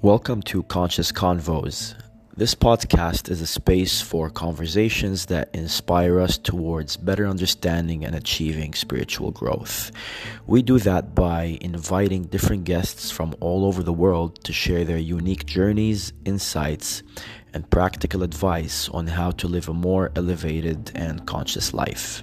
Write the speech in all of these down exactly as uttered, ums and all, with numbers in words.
Welcome to Conscious Convos. This podcast is a space for conversations that inspire us towards better understanding and achieving spiritual growth. We do that by inviting different guests from all over the world to share their unique journeys, insights, and practical advice on how to live a more elevated and conscious life.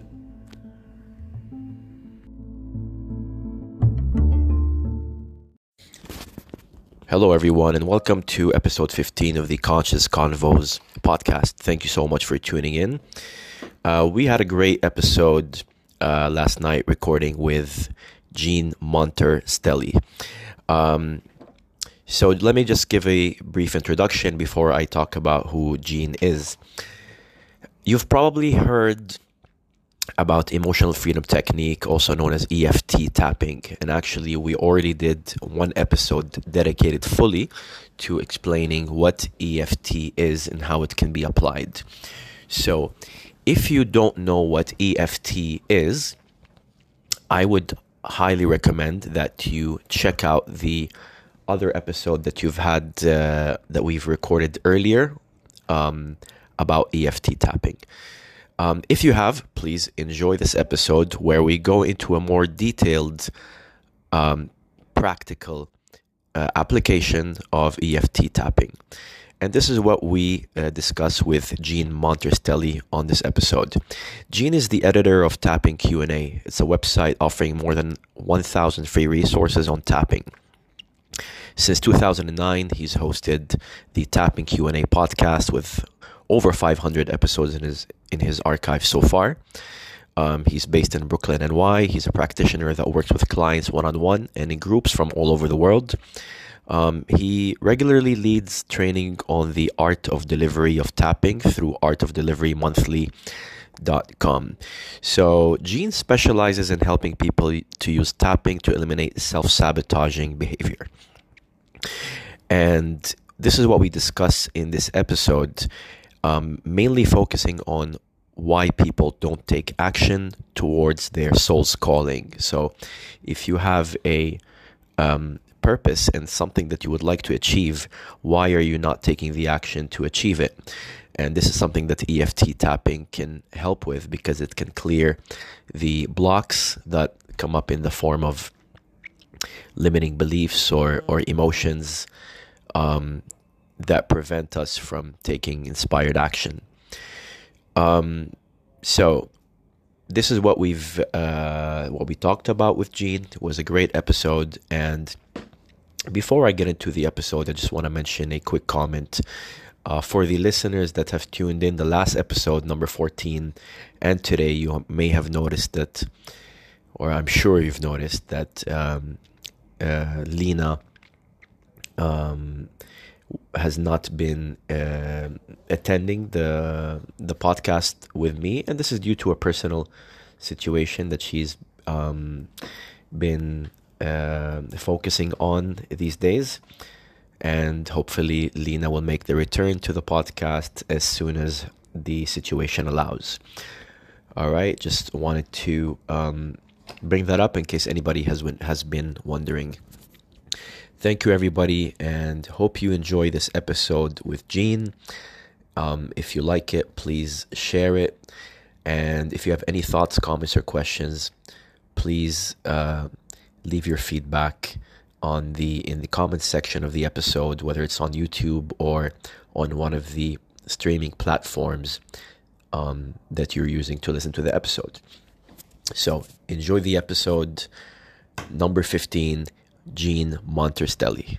Hello, everyone, and welcome to episode fifteen of the Conscious Convos podcast. Thank you so much for tuning in. Uh, we had a great episode uh, last night recording with Jean Monter-Stelly. Um, so let me just give a brief introduction before I talk about who Jean is. You've probably heard about emotional freedom technique, also known as E F T tapping. And actually, we already did one episode dedicated fully to explaining what E F T is and how it can be applied. So if you don't know what E F T is, I would highly recommend that you check out the other episode that you've had, uh, that we've recorded earlier um, about E F T tapping. Um, if you have, please enjoy this episode where we go into a more detailed, um, practical uh, application of E F T tapping. And this is what we uh, discuss with Jean Monter-Stelly on this episode. Jean is the editor of Tapping Q and A. It's a website offering more than one thousand free resources on tapping. Since two thousand nine, he's hosted the Tapping Q and A podcast with over five hundred episodes in his in his archive so far. Um, he's based in Brooklyn, N Y. He's a practitioner that works with clients one-on-one and in groups from all over the world. Um, he regularly leads training on the art of delivery of tapping through art of delivery monthly dot com. So Jean specializes in helping people to use tapping to eliminate self-sabotaging behavior. And this is what we discuss in this episode. Um, mainly focusing on why people don't take action towards their soul's calling. So if you have a um, purpose and something that you would like to achieve, why are you not taking the action to achieve it? And this is something that E F T tapping can help with, because it can clear the blocks that come up in the form of limiting beliefs or, or emotions um, that prevent us from taking inspired action. Um, so this is what we've uh, what we talked about with Jean. It was a great episode. And before I get into the episode, I just want to mention a quick comment uh, for the listeners that have tuned in the last episode, number fourteen, and today. You may have noticed that, or I'm sure you've noticed that um, uh, Lena um, has not been uh, attending the the podcast with me, and this is due to a personal situation that she's um, been uh, focusing on these days. And hopefully Lena will make the return to the podcast as soon as the situation allows. All right, just wanted to um, bring that up in case anybody has been, has been wondering. Thank you, everybody, and hope you enjoy this episode with Jean. Um, if you like it, please share it. And if you have any thoughts, comments, or questions, please uh, leave your feedback on the in the comments section of the episode, whether it's on YouTube or on one of the streaming platforms um, that you're using to listen to the episode. So enjoy the episode number fifteen. Jean Monter-Stelly.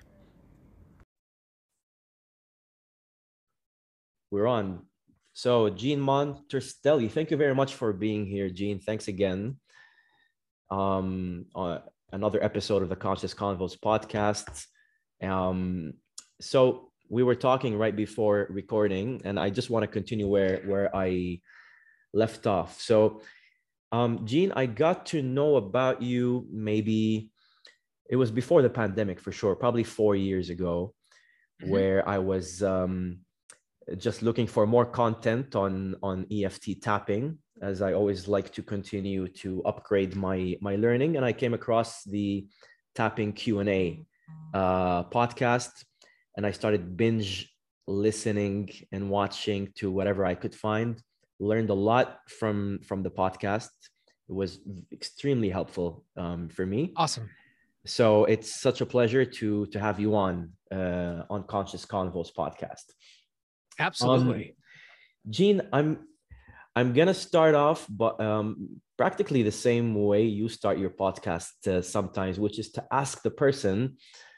We're on. So, Jean Monter-Stelly, thank you very much for being here, Jean. Thanks again. Um, uh, another episode of the Conscious Convos podcast. Um, so we were talking right before recording, and I just want to continue where where I left off. So, um, Jean, I got to know about you maybe. It was before the pandemic, for sure, probably four years ago, mm-hmm. where I was um, just looking for more content on, on E F T tapping, as I always like to continue to upgrade my, my learning. And I came across the Tapping Q and A uh, podcast. and I started binge listening and watching to whatever I could find. Learned a lot from from the podcast. It was extremely helpful um, for me. Awesome. So it's such a pleasure to to have you on uh, on Conscious Convos podcast. Absolutely. Um, Gene, I'm I'm gonna start off, but um, practically the same way you start your podcast uh, sometimes, which is to ask the person,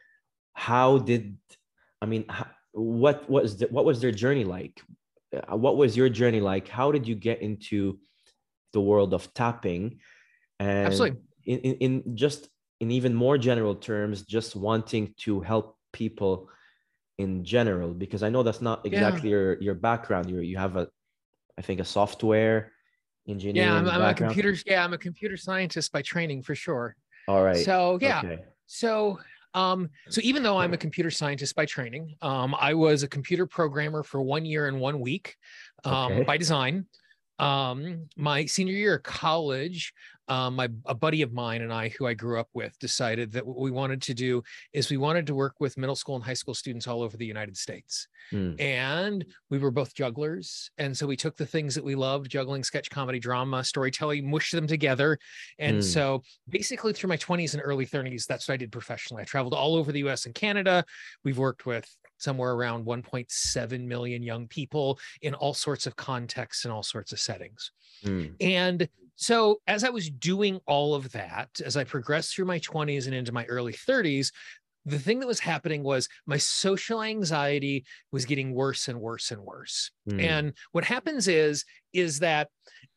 how did, I mean, how, what was the, what was their journey like? Uh, What was your journey like? How did you get into the world of tapping? And Absolutely. in, in, in just in even more general terms, just wanting to help people in general, because I know that's not Yeah. exactly your your background. You you have a, I think, a software Yeah. I'm, engineering I'm a background. computer. Yeah. I'm a computer scientist by training for sure. All right. So yeah. Okay. So um, so even though I'm a computer scientist by training, um, I was a computer programmer for one year and one week um, Okay. by design. Um, my senior year of college, um, my a buddy of mine and I, who I grew up with, decided that what we wanted to do is we wanted to work with middle school and high school students all over the United States. Mm, And we were both jugglers. And so we took the things that we loved, juggling, sketch comedy, drama, storytelling, mushed them together. And mm, so basically through my twenties and early thirties, that's what I did professionally. I traveled all over the U S and Canada. We've worked with somewhere around one point seven million young people in all sorts of contexts and all sorts of settings. mm, And so as I was doing all of that, as I progressed through my twenties and into my early thirties, the thing that was happening was my social anxiety was getting worse and worse and worse. mm, And what happens is, is that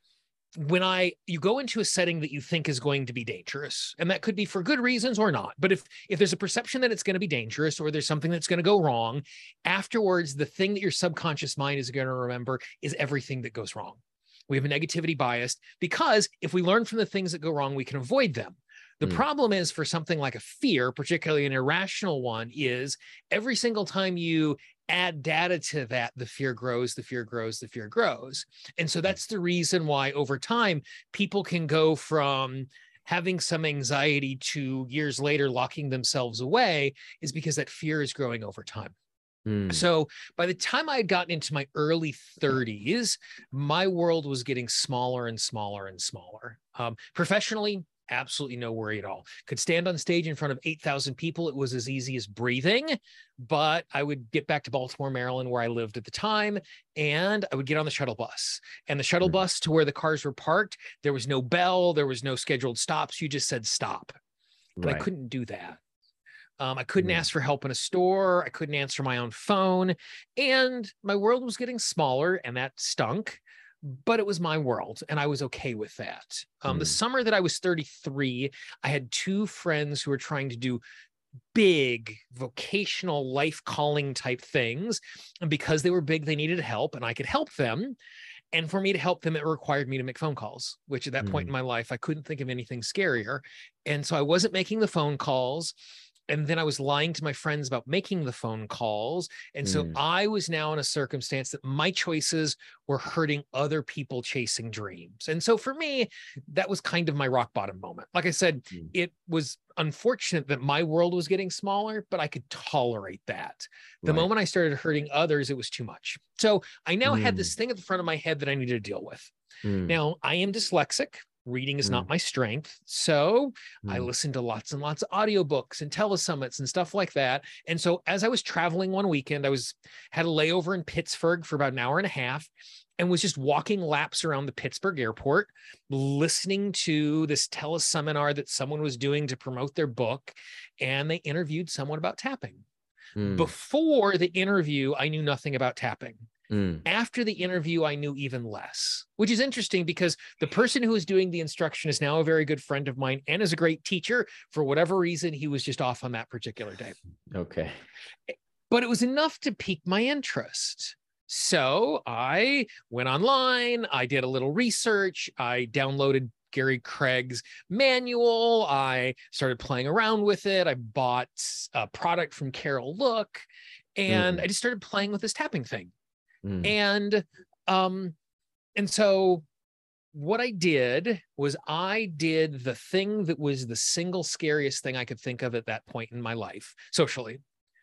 when I you go into a setting that you think is going to be dangerous, and that could be for good reasons or not, but if if there's a perception that it's going to be dangerous or there's something that's going to go wrong, afterwards the thing that your subconscious mind is going to remember is everything that goes wrong. We have a negativity bias because if we learn from the things that go wrong, we can avoid them. The mm, problem is for something like a fear, particularly an irrational one, is every single time you add data to that, the fear grows, the fear grows, the fear grows. And so that's the reason why over time, people can go from having some anxiety to years later locking themselves away, is because that fear is growing over time. mm, So by the time I had gotten into my early thirties, my world was getting smaller and smaller and smaller. Um, professionally, absolutely no worry at all. Could stand on stage in front of eight thousand people. It was as easy as breathing, but I would get back to Baltimore, Maryland, where I lived at the time, and I would get on the shuttle bus. And the shuttle mm. bus to where the cars were parked, there was no bell, there was no scheduled stops. You just said stop. And I Right. couldn't do that. Um, I couldn't Mm, ask for help in a store. I couldn't answer my own phone. And my world was getting smaller, and that stunk. But it was my world, and I was okay with that. Um, the mm, summer that I was thirty-three, I had two friends who were trying to do big vocational life calling type things. And because they were big, they needed help, and I could help them. And for me to help them, it required me to make phone calls, which at that point in mm, my life, I couldn't think of anything scarier. And so I wasn't making the phone calls. And then I was lying to my friends about making the phone calls. And so mm, I was now in a circumstance that my choices were hurting other people chasing dreams. And so for me, that was kind of my rock bottom moment. Like I said, mm. it was unfortunate that my world was getting smaller, but I could tolerate that. The Right. moment I started hurting others, it was too much. So I now had Mm, this thing at the front of my head that I needed to deal with. mm, Now, I am dyslexic. Reading is mm, not my strength. So I mm, listened to lots and lots of audiobooks and telesummits and stuff like that. And so as I was traveling one weekend, I was had a layover in Pittsburgh for about an hour and a half and was just walking laps around the Pittsburgh airport, listening to this teleseminar that someone was doing to promote their book. And they interviewed someone about tapping. mm, Before the interview, I knew nothing about tapping. mm, After the interview, I knew even less, which is interesting because the person who was doing the instruction is now a very good friend of mine and is a great teacher. For whatever reason, he was just off on that particular day. Okay. But it was enough to pique my interest. So I went online, I did a little research, I downloaded Gary Craig's manual, I started playing around with it, I bought a product from Carol Look, and Mm, I just started playing with this tapping thing. mm, And um, and so what I did was I did the thing that was the single scariest thing I could think of at that point in my life, socially.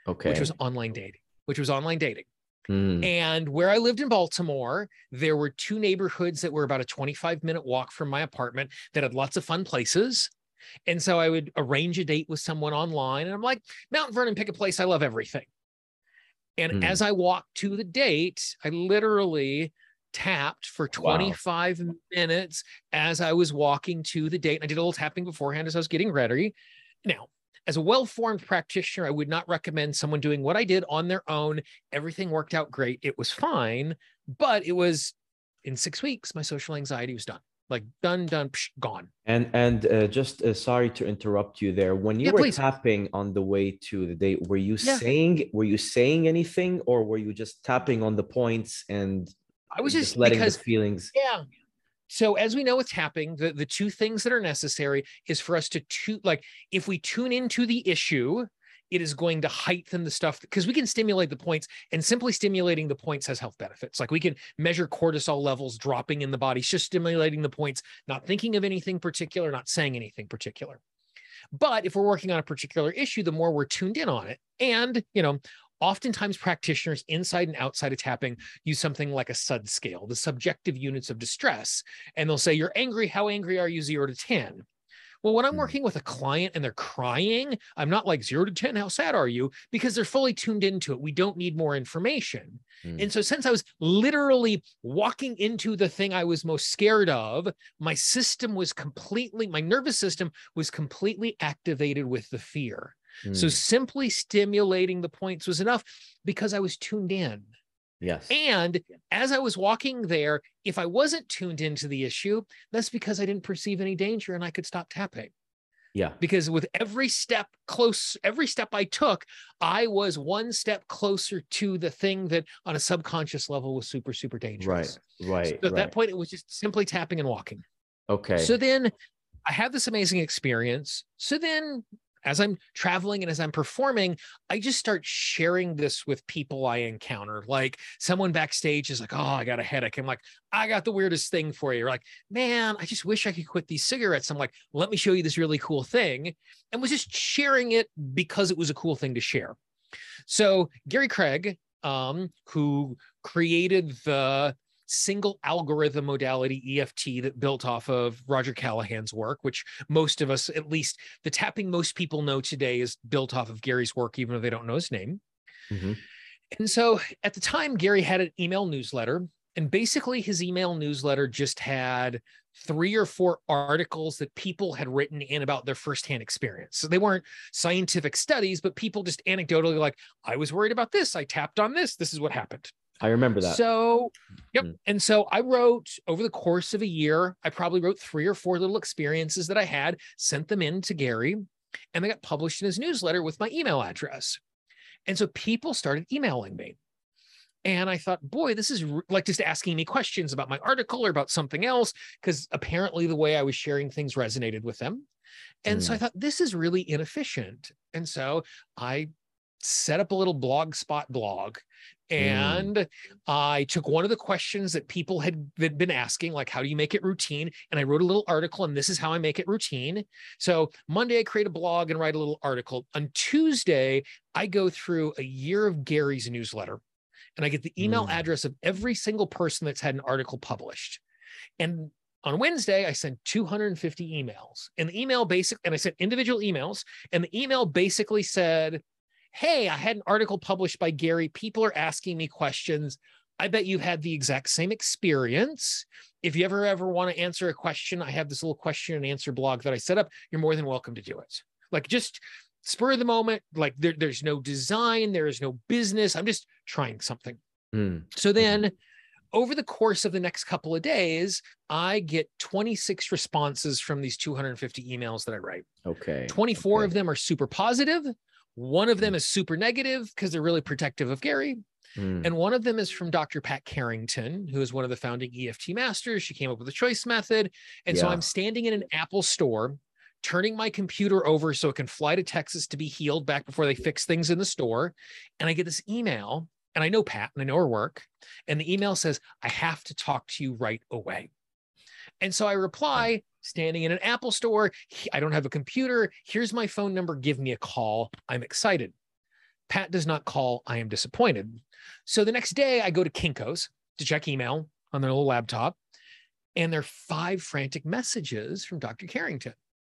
which was Okay. online dating, which was online dating. Mm. And where I lived in Baltimore, there were two neighborhoods that were about a twenty-five minute walk from my apartment that had lots of fun places. And so I would arrange a date with someone online. And I'm like, Mount Vernon, pick a place. I love everything. And Mm. as I walked to the date, I literally tapped for Wow. twenty-five minutes as I was walking to the date. And I did a little tapping beforehand as I was getting ready. Now, as a well-formed practitioner, I would not recommend someone doing what I did on their own. Everything worked out great. It was fine, but it was in six weeks, my social anxiety was done. Like done, done, psh, gone. And and uh, just uh, sorry to interrupt you there. When you Yeah, were please. tapping on the way to the date, were you Yeah. saying were you saying anything, or were you just tapping on the points and I was just just letting because, the feelings? yeah. So as we know with tapping, the, the two things that are necessary is for us to, to like, if we tune into the issue, it is going to heighten the stuff because we can stimulate the points, and simply stimulating the points has health benefits. Like we can measure cortisol levels dropping in the body, it's just stimulating the points, not thinking of anything particular, not saying anything particular. But if we're working on a particular issue, the more we're tuned in on it. And, you know, oftentimes practitioners inside and outside of tapping use something like a S U D scale, the subjective units of distress. And they'll say, you're angry. How angry are you? Zero to ten. Well, when I'm Hmm. working with a client and they're crying, I'm not like zero to ten, how sad are you? Because they're fully tuned into it. We don't need more information. Hmm. And so since I was literally walking into the thing I was most scared of, my system was completely, my nervous system was completely activated with the fear. So Hmm. simply stimulating the points was enough because I was tuned in. Yes. And as I was walking there, if I wasn't tuned into the issue, that's because I didn't perceive any danger and I could stop tapping. Yeah. Because with every step close, every step I took, I was one step closer to the thing that on a subconscious level was super, super dangerous. Right. Right. So at right. that point, it was just simply tapping and walking. Okay. So then I had this amazing experience. So then as I'm traveling and as I'm performing, I just start sharing this with people I encounter. Like someone backstage is like, oh, I got a headache. I'm like, I got the weirdest thing for you. You're like, man, I just wish I could quit these cigarettes. I'm like, let me show you this really cool thing. And was just sharing it because it was a cool thing to share. So Gary Craig, um, who created the single algorithm modality E F T that built off of Roger Callahan's work, which most of us, at least the tapping most people know today, is built off of Gary's work, even though they don't know his name. Mm-hmm. And so at the time, Gary had an email newsletter, and basically his email newsletter just had three or four articles that people had written in about their firsthand experience. So they weren't scientific studies, but people just anecdotally like, I was worried about this. I tapped on this. This is what happened. I remember that. So, yep. Mm. And so I wrote over the course of a year, I probably wrote three or four little experiences that I had, sent them in to Gary, and they got published in his newsletter with my email address. And so people started emailing me. And I thought, boy, this is like just asking me questions about my article or about something else, because apparently the way I was sharing things resonated with them. And mm. so I thought, this is really inefficient. And so I set up a little Blogspot blog. And mm. I took one of the questions that people had, had been asking, like, how do you make it routine? And I wrote a little article, and this is how I make it routine. So Monday, I create a blog and write a little article. On Tuesday, I go through a year of Gary's newsletter, and I get the email mm. address of every single person that's had an article published. And on Wednesday, I sent two hundred fifty emails. And the email basic, and I sent individual emails, and the email basically said, hey, I had an article published by Gary. People are asking me questions. I bet you've had the exact same experience. If you ever, ever want to answer a question, I have this little question and answer blog that I set up. You're more than welcome to do it. Like just spur of the moment, like there, there's no design, there is no business. I'm just trying something. Mm. So then mm. over the course of the next couple of days, I get twenty-six responses from these two hundred fifty emails that I write. Okay. twenty-four okay. of them are super positive. One of them is super negative because they're really protective of Gary. Mm. And one of them is from Doctor Pat Carrington, who is one of the founding E F T masters. She came up with a choice method. And yeah. so I'm standing in an Apple store, turning my computer over so it can fly to Texas to be healed back before they fix things in the store. And I get this email, and I know Pat and I know her work. And the email says, I have to talk to you right away. And so I reply, standing in an Apple store, I don't have a computer. Here's my phone number. Give me a call. I'm excited. Pat does not call. I am disappointed. So the next day I go to Kinko's to check email on their little laptop, and there are five frantic messages from Doctor Carrington.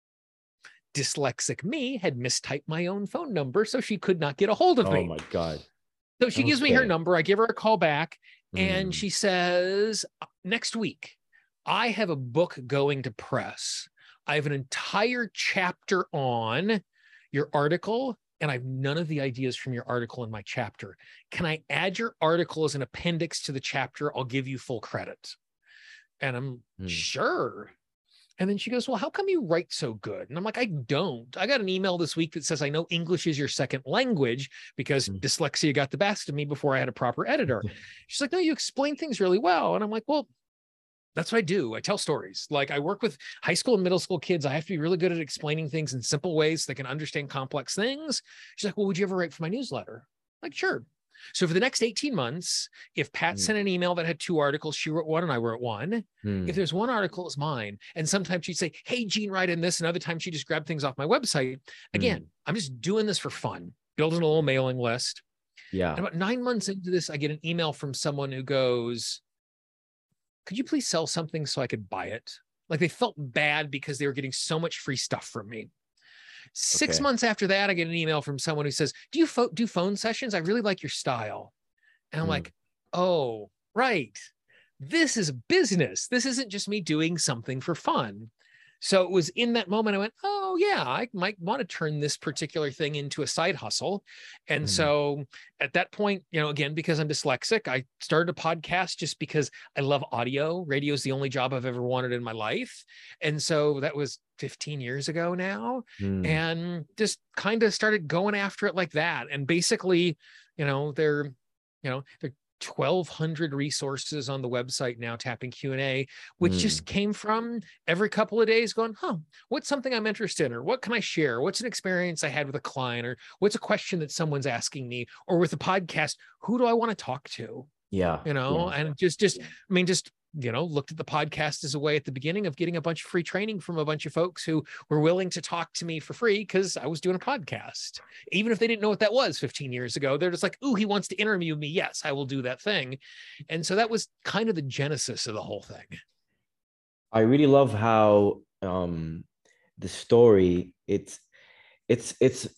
Dyslexic me had mistyped my own phone number, so she could not get a hold of Oh me. my God. So she gives me her Okay. number. I give her a call back, and Mm. she says, next week, I have a book going to press. I have an entire chapter on your article, and I have none of the ideas from your article in my chapter. Can I add your article as an appendix to the chapter? I'll give you full credit. And I'm Mm. sure. And then she goes, well, how come you write so good? And I'm like, I don't. I got an email this week that says I know English is your second language because Mm. dyslexia got the best of me before I had a proper editor. She's like, no, you explain things really well. And I'm like, well, that's what I do. I tell stories. Like, I work with high school and middle school kids. I have to be really good at explaining things in simple ways so they can understand complex things. She's like, well, would you ever write for my newsletter? I'm like, sure. So for the next eighteen months, if Pat Mm. sent an email that had two articles, she wrote one and I wrote one. Mm. If there's one article, it's mine. And sometimes she'd say, hey, Gene, write in this. And other times she just grabbed things off my website. Again, Mm. I'm just doing this for fun, building a little mailing list. Yeah. And about nine months into this, I get an email from someone who goes, could you please sell something so I could buy it? Like, they felt bad because they were getting so much free stuff from me. Six Okay. months after that, I get an email from someone who says, do you fo- do phone sessions? I really like your style. And I'm Mm. like, oh, right. This is business. This isn't just me doing something for fun. So it was in that moment I went, oh, yeah, I might want to turn this particular thing into a side hustle. And Mm. so at that point, you know, again, because I'm dyslexic, I started a podcast just because I love audio. Radio is the only job I've ever wanted in my life. And so that was fifteen years ago now. Mm. And just kind of started going after it like that. And basically, you know, they're, you know, they're twelve hundred resources on the website now, Tapping Q and A, which Mm. just came from every couple of days going, huh, what's something I'm interested in, or what can I share? What's an experience I had with a client, or what's a question that someone's asking me, or with a podcast, who do I want to talk to? Yeah. You know, Yeah. and just, just, I mean, just, you know, looked at the podcast as a way at the beginning of getting a bunch of free training from a bunch of folks who were willing to talk to me for free because I was doing a podcast. Even if they didn't know what that was fifteen years ago, they're just like, ooh, he wants to interview me. Yes, I will do that thing. And so that was kind of the genesis of the whole thing. I really love how um the story it's it's it's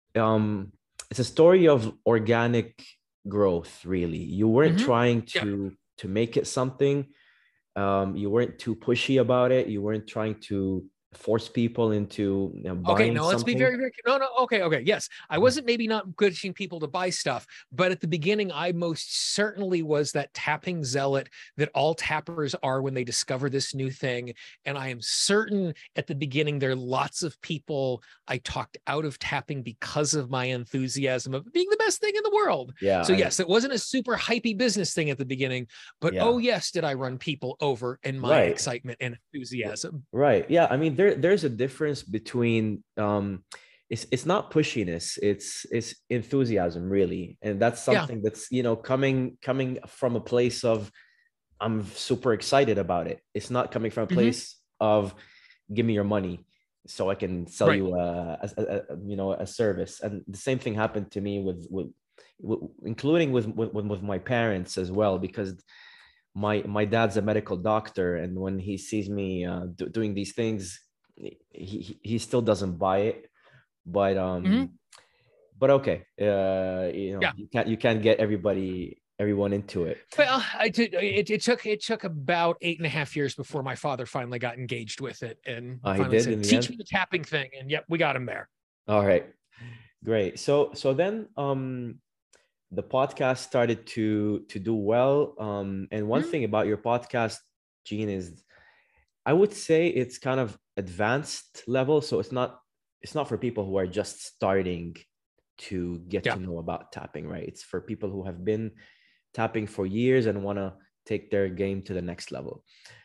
um it's a story of organic growth, really. You weren't Mhm. trying Yeah. to to make it something. Um, you weren't too pushy about it. You weren't trying to force people into, you know, Okay, buying no, let's be something. very, very, no, no, okay, okay, yes. I wasn't maybe not encouraging people to buy stuff, but at the beginning, I most certainly was that tapping zealot that all tappers are when they discover this new thing. And I am certain at the beginning, there are lots of people I talked out of tapping because of my enthusiasm of being the best thing in the world. Yeah. So I- yes, it wasn't a super hypey business thing at the beginning, but Yeah. oh yes, did I run people over in my Right. excitement and enthusiasm. Right. Yeah. I mean, there there's a difference between um it's it's not pushiness, it's it's enthusiasm, really. And that's Yeah. something that's, you know, coming coming from a place of I'm super excited about it. It's not coming from a Mhm. place of give me your money so I can sell Right. you a, a, a you know a service. And the same thing happened to me with with, with including with, with with my parents as well, because my my dad's a medical doctor, and when he sees me uh, do, doing these things, he, he he still doesn't buy it. But um Mhm. but okay, uh you know Yeah. you can't you can't get everybody everyone into it. Well, I did. It, it took it took about eight and a half years before my father finally got engaged with it and Uh, he finally did in said, the "Teach end? me the tapping thing." And yep, we got him there. All right, great. So so then um the podcast started to to do well. Um and one Mhm. thing about your podcast, Gene, is I would say it's kind of advanced level. So it's not it's not for people who are just starting to get Yeah. to know about tapping, right? It's for people who have been tapping for years and want to take their game to the next level.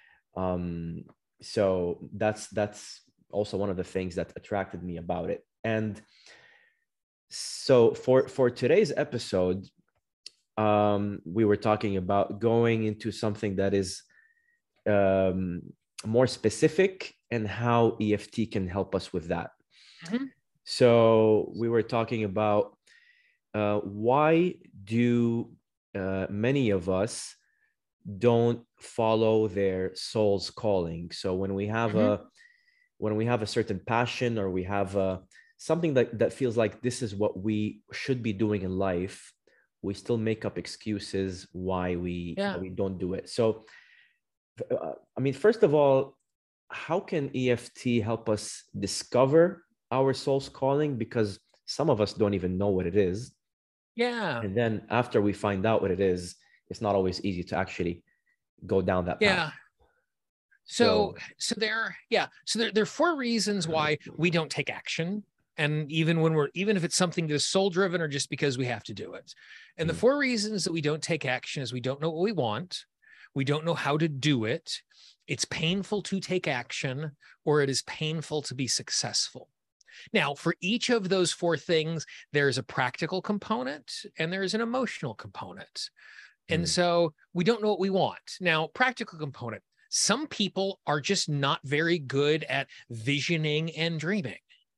Um, so that's that's also one of the things that attracted me about it. And so for for today's episode, um, we were talking about going into something that is um, more specific and how E F T can help us with that. Mhm. So we were talking about uh, why do uh, many of us don't follow their soul's calling? So when we have Mhm. a when we have a certain passion, or we have a something that that feels like this is what we should be doing in life, we still make up excuses why we why Yeah. we don't do it. So uh, I mean, first of all, how can E F T help us discover our soul's calling? Because some of us don't even know what it is. Yeah. And then after we find out what it is, it's not always easy to actually go down that path. Yeah. So, So, so there, yeah. So there, there are four reasons why we don't take action. And even when we're, even if it's something that is soul driven or just because we have to do it. And the mm, four reasons that we don't take action is we don't know what we want. We don't know how to do it. It's painful to take action, or it is painful to be successful. Now, for each of those four things, there's a practical component and there's an emotional component. And mm, so we don't know what we want. Now, practical component. Some people are just not very good at visioning and dreaming,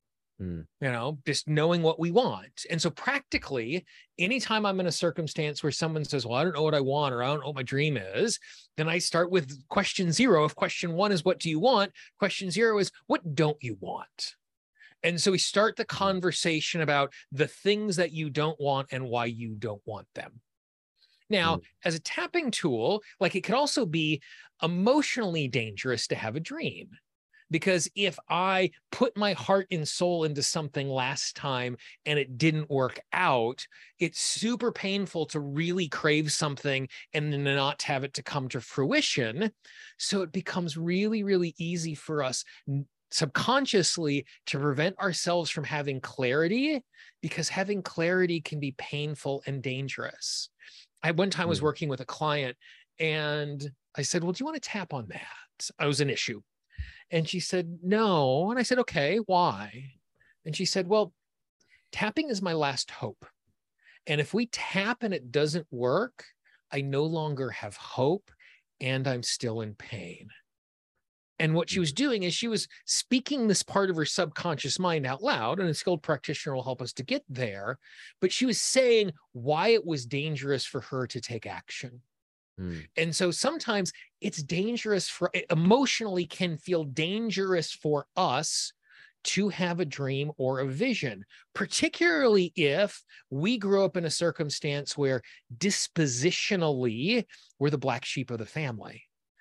mm, you know, just knowing what we want. And so practically, anytime I'm in a circumstance where someone says, well, I don't know what I want, or I don't know what my dream is, then I start with question zero. If question one is, what do you want? Question zero is, what don't you want? And so we start the mm, conversation about the things that you don't want and why you don't want them. Now, mm, as a tapping tool, like it could also be emotionally dangerous to have a dream. Because if I put my heart and soul into something last time and it didn't work out, it's super painful to really crave something and then not have it to come to fruition. So it becomes really, really easy for us subconsciously to prevent ourselves from having clarity, because having clarity can be painful and dangerous. I one time was mm, working with a client and I said, well, do you want to tap on that? I was an issue. And she said, no. And I said, okay, why? And she said, well, tapping is my last hope. And if we tap and it doesn't work, I no longer have hope and I'm still in pain. And what she was mm. doing is she was speaking this part of her subconscious mind out loud, and a skilled practitioner will help us to get there. But she was saying why it was dangerous for her to take action. Mm, And so sometimes it's dangerous for, it emotionally can feel dangerous for us to have a dream or a vision, particularly if we grew up in a circumstance where dispositionally we're the black sheep of the family.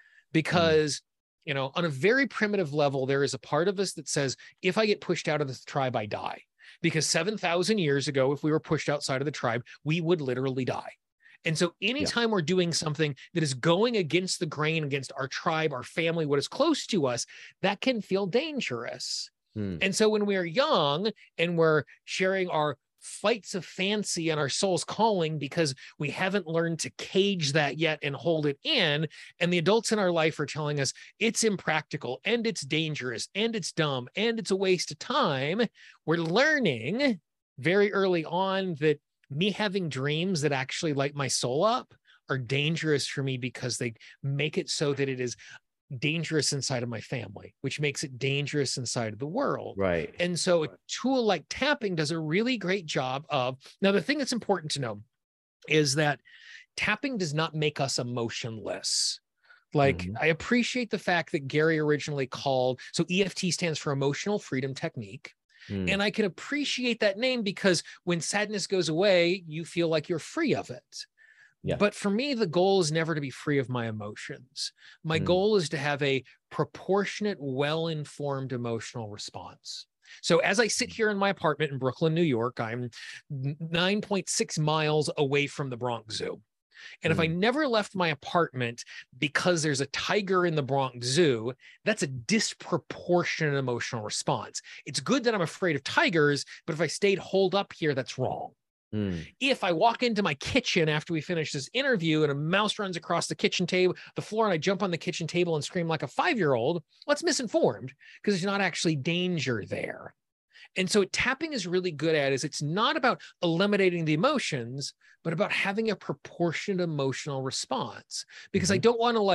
mm, Because, you know, on a very primitive level, there is a part of us that says, if I get pushed out of the tribe, I die. Because seven thousand years ago, if we were pushed outside of the tribe, we would literally die. And so yeah. anytime we're doing something that is going against the grain, against our tribe, our family, what is close to us, that can feel dangerous. Mm, And so when we are young and we're sharing our flights of fancy and our soul's calling because we haven't learned to cage that yet and hold it in, and the adults in our life are telling us it's impractical and it's dangerous and it's dumb and it's a waste of time, we're learning very early on that me having dreams that actually light my soul up are dangerous for me because they make it so that it is dangerous inside of my family, which makes it dangerous inside of the world. right. And so a tool like tapping does a really great job of, now the thing that's important to know is that tapping does not make us emotionless. Like, Mhm, I appreciate the fact that Gary originally called, so E F T stands for Emotional Freedom Technique. mm, And I can appreciate that name because when sadness goes away, you feel like you're free of it. yeah. But for me, the goal is never to be free of my emotions. My Mm, goal is to have a proportionate, well-informed emotional response. So as I sit here in my apartment in Brooklyn, New York, I'm nine point six miles away from the Bronx Zoo. And if I mm, never left my apartment because there's a tiger in the Bronx Zoo, that's a disproportionate emotional response. It's good that I'm afraid of tigers, but if I stayed holed up here, that's wrong. mm, If I walk into my kitchen after we finish this interview and a mouse runs across the kitchen table, the floor, and I jump on the kitchen table and scream like a five-year-old, well, that's misinformed because there's not actually danger there. And so what tapping is really good at is it's not about eliminating the emotions, but about having a proportionate emotional response. Because I mhm, don't want to like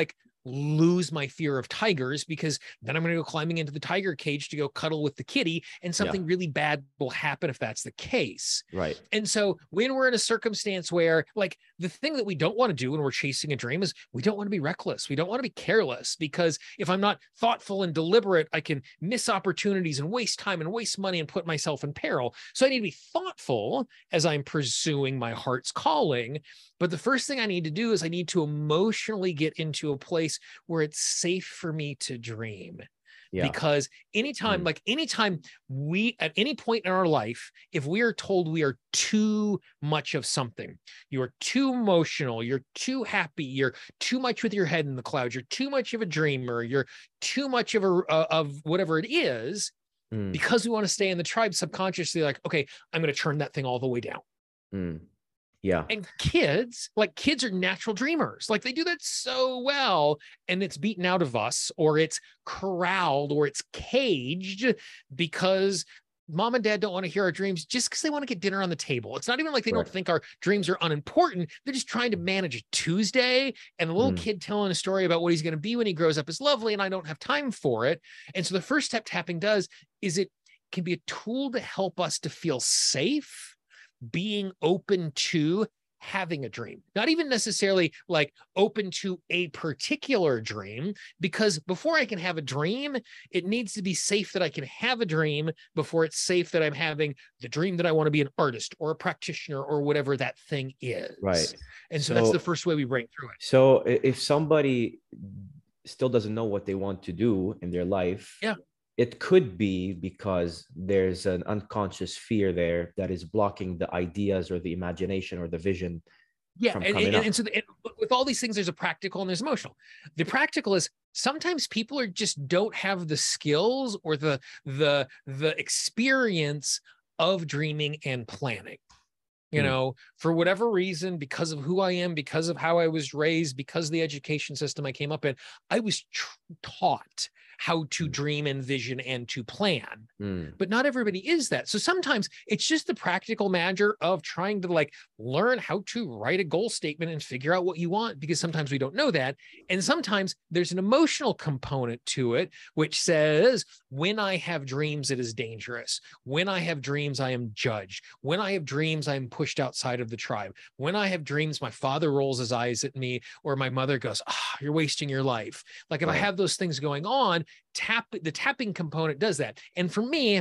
lose my fear of tigers, because then I'm going to go climbing into the tiger cage to go cuddle with the kitty, and something Yeah. really bad will happen if that's the case. Right. And so when we're in a circumstance where, like, the thing that we don't want to do when we're chasing a dream is we don't want to be reckless. We don't want to be careless, because if I'm not thoughtful and deliberate, I can miss opportunities and waste time and waste money and put myself in peril. So I need to be thoughtful as I'm pursuing my heart's calling. But the first thing I need to do is I need to emotionally get into a place where it's safe for me to dream. Yeah. Because anytime, Mm. like anytime we, at any point in our life, if we are told we are too much of something, you are too emotional, you're too happy, you're too much with your head in the clouds, you're too much of a dreamer, you're too much of a, uh, of whatever it is, Mm. because we want to stay in the tribe, subconsciously, like, okay, I'm going to turn that thing all the way down. Mm. Yeah. And kids, like kids are natural dreamers. Like they do that so well, and it's beaten out of us, or it's corralled, or it's caged, because mom and dad don't want to hear our dreams just because they want to get dinner on the table. It's not even like they Right. don't think our dreams are unimportant. They're just trying to manage a Tuesday, and the little Mm. kid telling a story about what he's going to be when he grows up is lovely, and I don't have time for it. And so the first step tapping does is it can be a tool to help us to feel safe, being open to having a dream, not even necessarily like open to a particular dream, because before I can have a dream, it needs to be safe that I can have a dream before it's safe that I'm having the dream that I want to be an artist or a practitioner or whatever that thing is. Right. And so, So- that's the first way we break through it. So i- if somebody still doesn't know what they want to do in their life, Yeah. it could be because there's an unconscious fear there that is blocking the ideas or the imagination or the vision Yeah, from and, coming and, up. and so the, and with all these things, there's a practical and there's emotional. The practical is sometimes people are just don't have the skills or the the the experience of dreaming and planning. You Hmm. know, for whatever reason, because of who I am, because of how I was raised, because of the education system I came up in, I was tr- taught how to Hmm. dream and vision and to plan. Mm. But not everybody is that. So sometimes it's just the practical matter of trying to like learn how to write a goal statement and figure out what you want, because sometimes we don't know that. And sometimes there's an emotional component to it, which says, when I have dreams, it is dangerous. When I have dreams, I am judged. When I have dreams, I am pushed outside of the tribe. When I have dreams, my father rolls his eyes at me, or my mother goes, ah, oh, you're wasting your life. Like if I Right. have those things going on, tap the tapping component does that. And for me,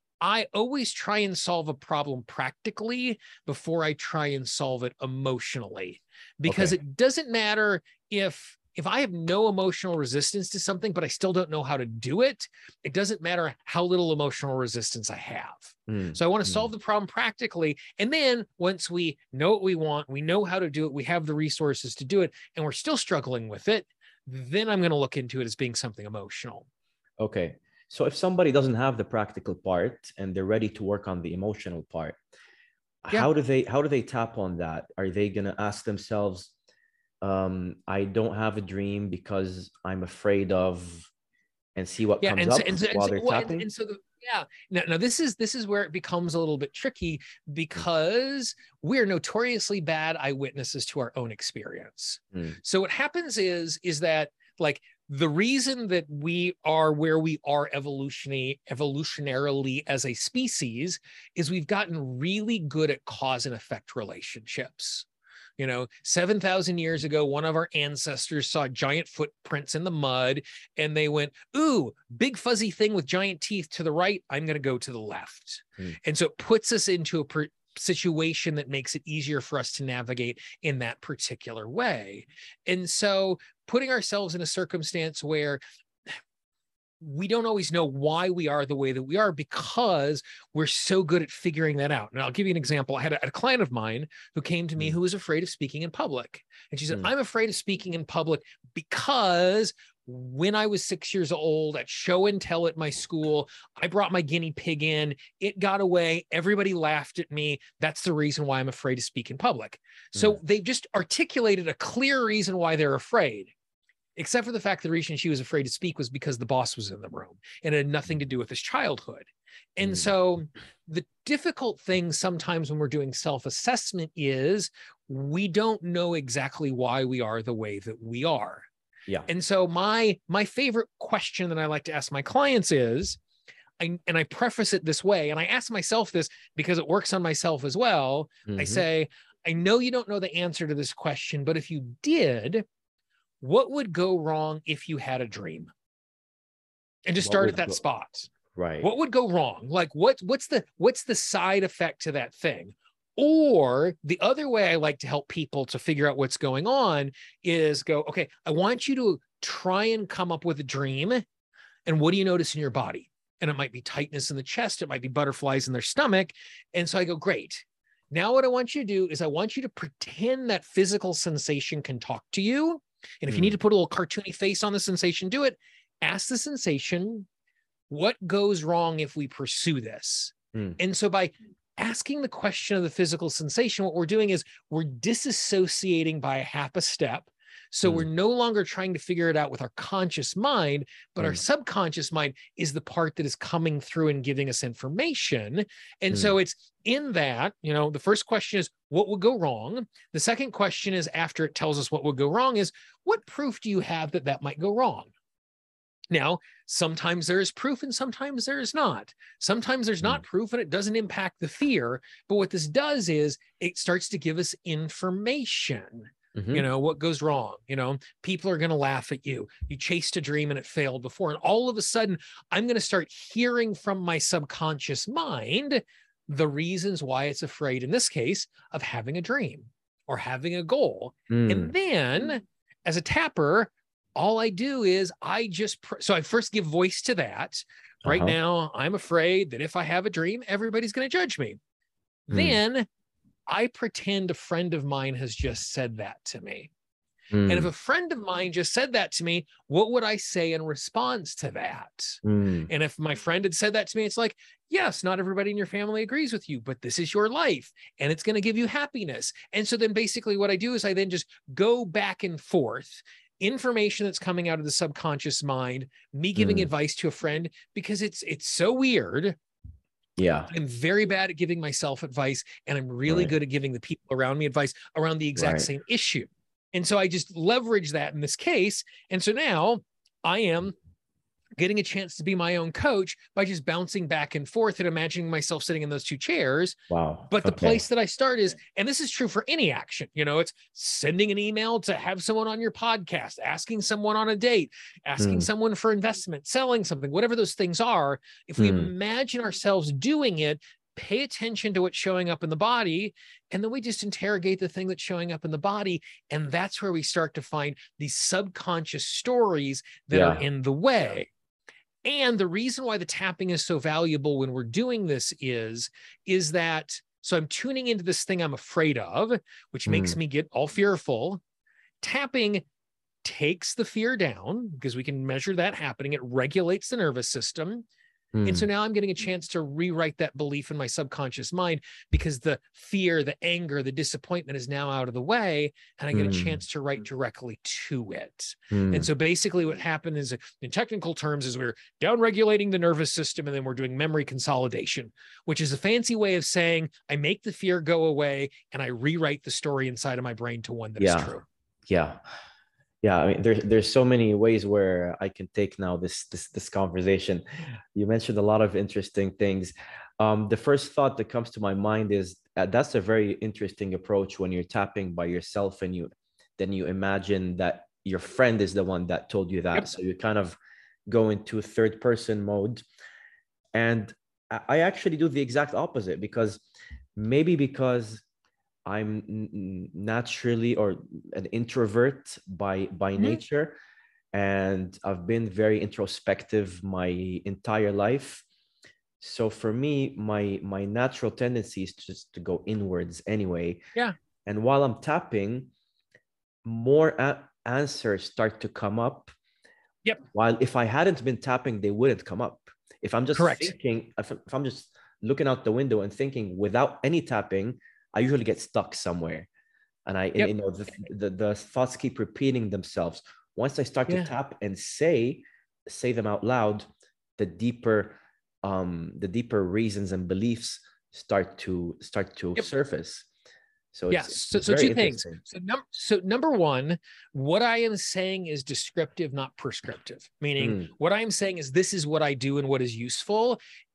I always try and solve a problem practically before I try and solve it emotionally, because Okay. it doesn't matter if if I have no emotional resistance to something, but I still don't know how to do it. It doesn't matter how little emotional resistance I have. Mm. So I want to Mm. solve the problem practically. And then once we know what we want, we know how to do it, we have the resources to do it, and we're still struggling with it, then I'm going to look into it as being something emotional. Okay. So if somebody doesn't have the practical part and they're ready to work on the emotional part, Yeah. how do they how do they tap on that? Are they gonna ask themselves, um, I don't have a dream because I'm afraid of, and see what Yeah, comes and so, up and so, and while so, they're well, and, tapping? and so the, yeah. Now, now this is this is where it becomes a little bit tricky, because we're notoriously bad eyewitnesses to our own experience. Mm. So what happens is is that like the reason that we are where we are evolutionary evolutionarily as a species is we've gotten really good at cause and effect relationships. You know, seven thousand years ago, one of our ancestors saw giant footprints in the mud, and they went, ooh, big fuzzy thing with giant teeth to the right, I'm going to go to the left. Hmm. And so it puts us into a per- situation that makes it easier for us to navigate in that particular way. And so putting ourselves in a circumstance where we don't always know why we are the way that we are, because we're so good at figuring that out. And I'll give you an example. I had a, a client of mine who came to me Mm. who was afraid of speaking in public. And she said, Mm. I'm afraid of speaking in public because when I was six years old at show and tell at my school, I brought my guinea pig in, it got away, everybody laughed at me. That's the reason why I'm afraid to speak in public. So they've just articulated a clear reason why they're afraid. Except for the fact the reason she was afraid to speak was because the boss was in the room, and it had nothing to do with his childhood. And Mm. so the difficult thing sometimes when we're doing self-assessment is we don't know exactly why we are the way that we are. Yeah. And so my my favorite question that I like to ask my clients is, I, and I preface it this way, and I ask myself this because it works on myself as well. Mm-hmm. I say, I know you don't know the answer to this question, but if you did, what would go wrong if you had a dream? And just What start would at that go- spot. Right. What would go wrong? Like what what's the what's the side effect to that thing? Or the other way I like to help people to figure out what's going on is go, okay, I want you to try and come up with a dream. And what do you notice in your body? And it might be tightness in the chest. It might be butterflies in their stomach. And so I go, great. Now what I want you to do is I want you to pretend that physical sensation can talk to you. And if you Mm. need to put a little cartoony face on the sensation, do it. Ask the sensation, what goes wrong if we pursue this? Mm. And so by asking the question of the physical sensation, what we're doing is we're disassociating by a half a step. So Mm. we're no longer trying to figure it out with our conscious mind, but our Mm. subconscious mind is the part that is coming through and giving us information. And Mm. so it's in that, you know, the first question is, what would go wrong? The second question is, after it tells us what would go wrong, is what proof do you have that that might go wrong? Now, sometimes there is proof and sometimes there is not. Sometimes there's not Mm. proof and it doesn't impact the fear. But what this does is it starts to give us information. Mm-hmm. You know, what goes wrong? You know, people are going to laugh at you. You chased a dream and it failed before. And all of a sudden, I'm going to start hearing from my subconscious mind the reasons why it's afraid, in this case, of having a dream or having a goal. Mm. And then as a tapper, all I do is I just, pr- so I first give voice to that. Right Uh-huh. now, I'm afraid that if I have a dream, everybody's going to judge me. Mm. Then I pretend a friend of mine has just said that to me. Mm. And if a friend of mine just said that to me, what would I say in response to that? Mm. And if my friend had said that to me, it's like, yes, not everybody in your family agrees with you, but this is your life and it's going to give you happiness. And so then basically what I do is I then just go back and forth. Information that's coming out of the subconscious mind, me giving Mm. advice to a friend, because it's it's so weird. Yeah. I'm very bad at giving myself advice, and I'm really Right. good at giving the people around me advice around the exact Right. same issue. And so I just leverage that in this case. And so now I am getting a chance to be my own coach by just bouncing back and forth and imagining myself sitting in those two chairs. Wow. But the Okay. place that I start is, and this is true for any action, you know, it's sending an email to have someone on your podcast, asking someone on a date, asking Mm. someone for investment, selling something, whatever those things are. If we Mm. imagine ourselves doing it, pay attention to what's showing up in the body, and then we just interrogate the thing that's showing up in the body. And that's where we start to find these subconscious stories that Yeah. are in the way. And the reason why the tapping is so valuable when we're doing this is, is that, so I'm tuning into this thing I'm afraid of, which makes Mm. me get all fearful. Tapping takes the fear down because we can measure that happening. It regulates the nervous system. And so Mm. now I'm getting a chance to rewrite that belief in my subconscious mind because the fear, the anger, the disappointment is now out of the way. And I get a Mm. chance to write directly to it. Mm. And so basically what happened is, in technical terms, is we're down-regulating the nervous system and then we're doing memory consolidation, which is a fancy way of saying I make the fear go away and I rewrite the story inside of my brain to one that is Yeah. true. Yeah. Yeah, I mean, there's there's so many ways where I can take now this this this conversation. You mentioned a lot of interesting things. Um, the first thought that comes to my mind is uh, that's a very interesting approach when you're tapping by yourself and you then you imagine that your friend is the one that told you that. Yep. So you kind of go into third person mode. And I I actually do the exact opposite because maybe because I'm n- naturally or an introvert by by Mhm. nature, and I've been very introspective my entire life. So for me, my my natural tendency is just to go inwards anyway. Yeah. And while I'm tapping, more a- answers start to come up. Yep. While if I hadn't been tapping, they wouldn't come up. If I'm just Correct. thinking, if, if I'm just looking out the window and thinking without any tapping, I usually get stuck somewhere. And I, Yep. you know, the, the, the thoughts keep repeating themselves. Once I start Yeah. to tap and say, say them out loud, the deeper, um, the deeper reasons and beliefs start to start to Yep. surface. So it's, Yes. it's, So, it's so very two things. interesting. So, num- so number one, what I am saying is descriptive, not prescriptive, meaning Mm, what I'm saying is this is what I do and what is useful.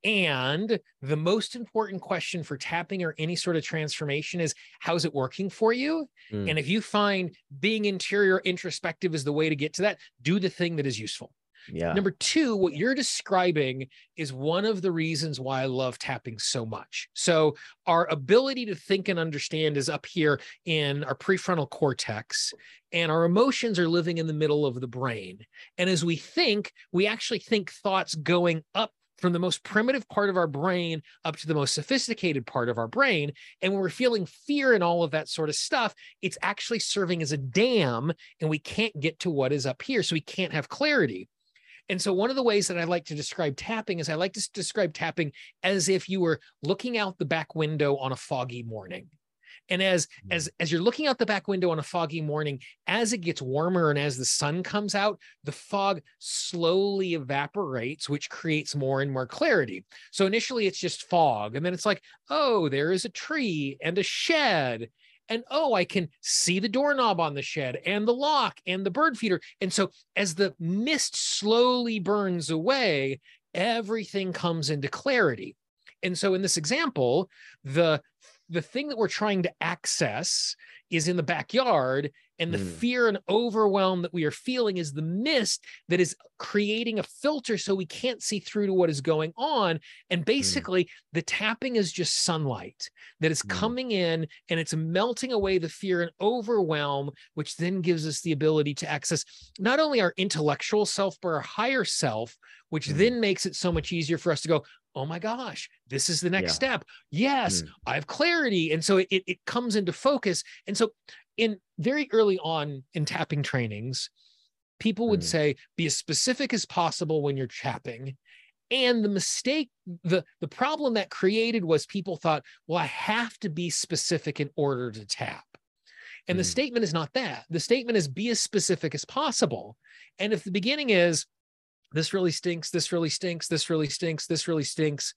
And the most important question for tapping or any sort of transformation is, how's it working for you? mm, And if you find being interior introspective is the way to get to that, do the thing that is useful. yeah. Number two, what you're describing is one of the reasons why I love tapping so much. So our ability to think and understand is up here in our prefrontal cortex, and our emotions are living in the middle of the brain. And as we think, we actually think thoughts going up from the most primitive part of our brain up to the most sophisticated part of our brain. And when we're feeling fear and all of that sort of stuff, it's actually serving as a dam, and we can't get to what is up here. So we can't have clarity. And so one of the ways that I like to describe tapping is I like to describe tapping as if you were looking out the back window on a foggy morning. And as, Mm. as, as you're looking out the back window on a foggy morning, as it gets warmer and as the sun comes out, the fog slowly evaporates, which creates more and more clarity. So initially it's just fog. And then it's like, oh, there is a tree and a shed. And oh, I can see the doorknob on the shed and the lock and the bird feeder. And so as the mist slowly burns away, everything comes into clarity. And so in this example, the, the thing that we're trying to access is in the backyard, and the Mm. fear and overwhelm that we are feeling is the mist that is creating a filter so we can't see through to what is going on. And basically, mm. the tapping is just sunlight that is mm. coming in, and it's melting away the fear and overwhelm, which then gives us the ability to access not only our intellectual self, but our higher self, which mm. then makes it so much easier for us to go, oh my gosh, this is the next yeah. step. Yes, mm. I have clarity. And so it, it comes into focus. And so in very early on in tapping trainings, people would mm. say, be as specific as possible when you're tapping. And the mistake, the, the problem that created was people thought, well, I have to be specific in order to tap. And mm. the statement is not that. The statement is be as specific as possible. And if the beginning is, this really stinks, this really stinks, this really stinks, this really stinks,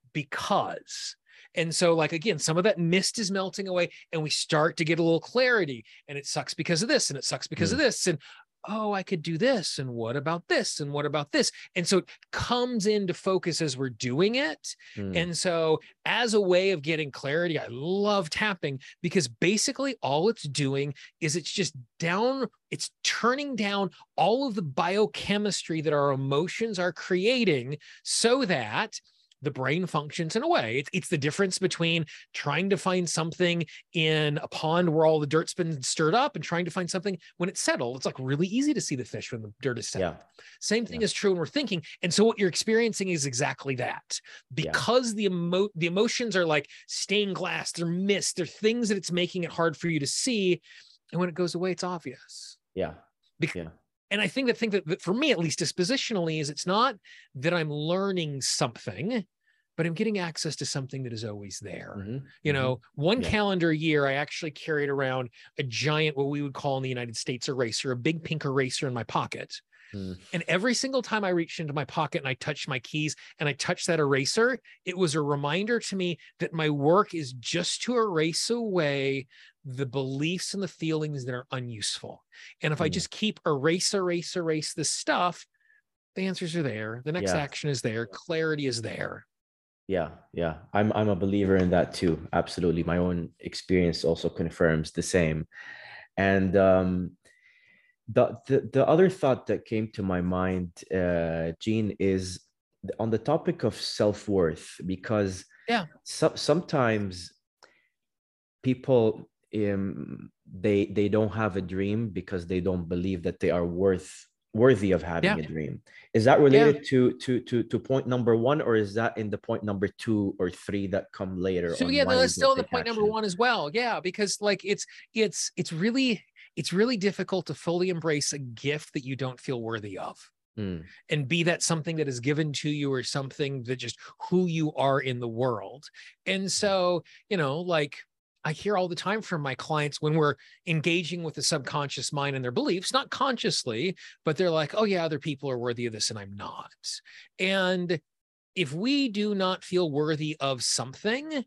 because. And so, like, again, some of that mist is melting away, and we start to get a little clarity, and it sucks because of this, and it sucks because mm. of this, and oh, I could do this, and what about this, and what about this? And so it comes into focus as we're doing it. Mm. And so as a way of getting clarity, I love tapping, because basically all it's doing is it's just down, it's turning down all of the biochemistry that our emotions are creating so that the brain functions in a way. It's, it's the difference between trying to find something in a pond where all the dirt's been stirred up and trying to find something when it's settled. It's like really easy to see the fish when the dirt is settled. Yeah. Same thing yeah. is true when we're thinking. And so what you're experiencing is exactly that. Because yeah. the emo the emotions are like stained glass, they're mist, they're things that it's making it hard for you to see. And when it goes away, it's obvious. Yeah. Because, yeah. And I think that thing that, that for me, at least dispositionally, is it's not that I'm learning something, but I'm getting access to something that is always there. Mm-hmm. You know, mm-hmm. one yeah. calendar year, I actually carried around a giant, what we would call in the United States, eraser, a big pink eraser in my pocket. Mm. And every single time I reached into my pocket and I touched my keys and I touched that eraser, it was a reminder to me that my work is just to erase away the beliefs and the feelings that are unuseful. And if mm. I just keep erase, erase, erase this stuff, the answers are there. The next yeah. action is there. Clarity is there. Yeah, yeah. I'm I'm a believer in that too. Absolutely. My own experience also confirms the same. And um, the, the, the other thought that came to my mind, uh, Gene, is on the topic of self-worth, because yeah. so, sometimes people, um, they, they don't have a dream because they don't believe that they are worth worthy of having yeah. a dream. Is that related yeah. to, to, to, to point number one, or is that in the point number two or three that come later? So yeah, no, that's still in the point action? number one as well. Yeah, because like it's, it's, it's really, it's really difficult to fully embrace a gift that you don't feel worthy of. Mm. And be that something that is given to you or something that just who you are in the world. And so, you know, like, I hear all the time from my clients when we're engaging with the subconscious mind and their beliefs, not consciously, but they're like, oh yeah, other people are worthy of this and I'm not. And if we do not feel worthy of something,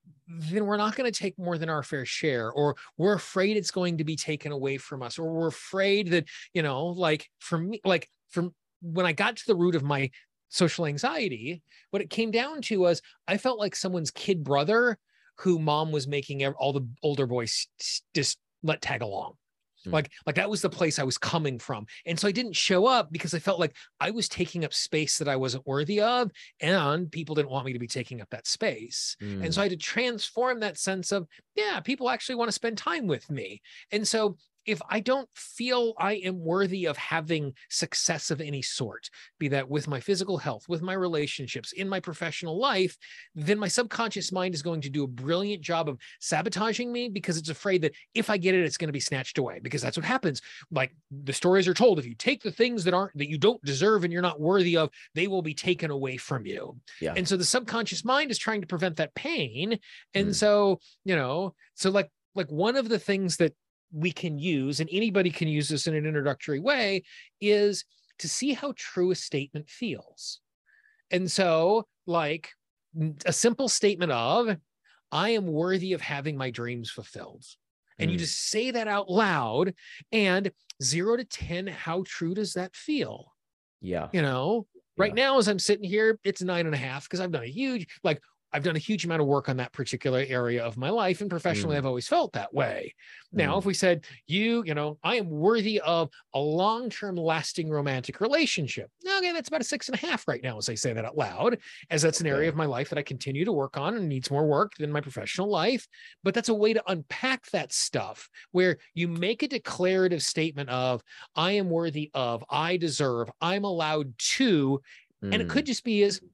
then we're not going to take more than our fair share, or we're afraid it's going to be taken away from us, or we're afraid that, you know, like for me, like from when I got to the root of my social anxiety, what it came down to was I felt like someone's kid brother who mom was making all the older boys just let tag along. Like, like that was the place I was coming from. And so I didn't show up because I felt like I was taking up space that I wasn't worthy of, and people didn't want me to be taking up that space. Mm. And so I had to transform that sense of, yeah, people actually want to spend time with me. And so if I don't feel I am worthy of having success of any sort, be that with my physical health, with my relationships, in my professional life, then my subconscious mind is going to do a brilliant job of sabotaging me, because it's afraid that if I get it, it's going to be snatched away, because that's what happens. Like the stories are told, if you take the things that aren't, that you don't deserve and you're not worthy of, they will be taken away from you. Yeah. And so the subconscious mind is trying to prevent that pain. And mm. so, you know, so like, like one of the things that we can use, and anybody can use this in an introductory way, is to see how true a statement feels. And so like a simple statement of, I am worthy of having my dreams fulfilled. And mm. you just say that out loud, and zero to ten, how true does that feel? Yeah. You know, right yeah. now, as I'm sitting here, it's nine and a half, because I've done a huge, like, I've done a huge amount of work on that particular area of my life, and professionally, mm. I've always felt that way. Now, mm. if we said, you, you know, I am worthy of a long-term lasting romantic relationship. Okay, that's about a six and a half right now, as I say that out loud, as that's an okay. area of my life that I continue to work on and needs more work than my professional life. But that's a way to unpack that stuff, where you make a declarative statement of, I am worthy of, I deserve, I'm allowed to, mm. and it could just be as,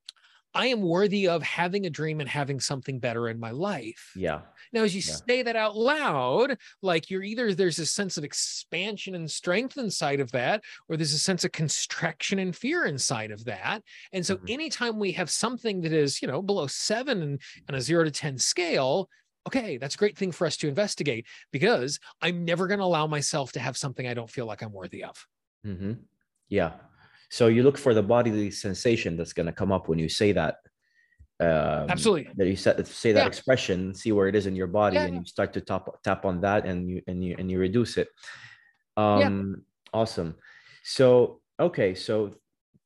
I am worthy of having a dream and having something better in my life. Yeah. Now, as you yeah. say that out loud, like you're either, there's a sense of expansion and strength inside of that, or there's a sense of constriction and fear inside of that. And so mm-hmm. anytime we have something that is, you know, below seven and on a zero to ten scale, okay, that's a great thing for us to investigate, because I'm never going to allow myself to have something I don't feel like I'm worthy of. Mm-hmm. Yeah. So you look for the bodily sensation that's going to come up when you say that. Um, Absolutely. That you say, say that yeah. expression, see where it is in your body, yeah. and you start to tap tap on that, and you and you and you reduce it. Um, yeah. Awesome. So okay, so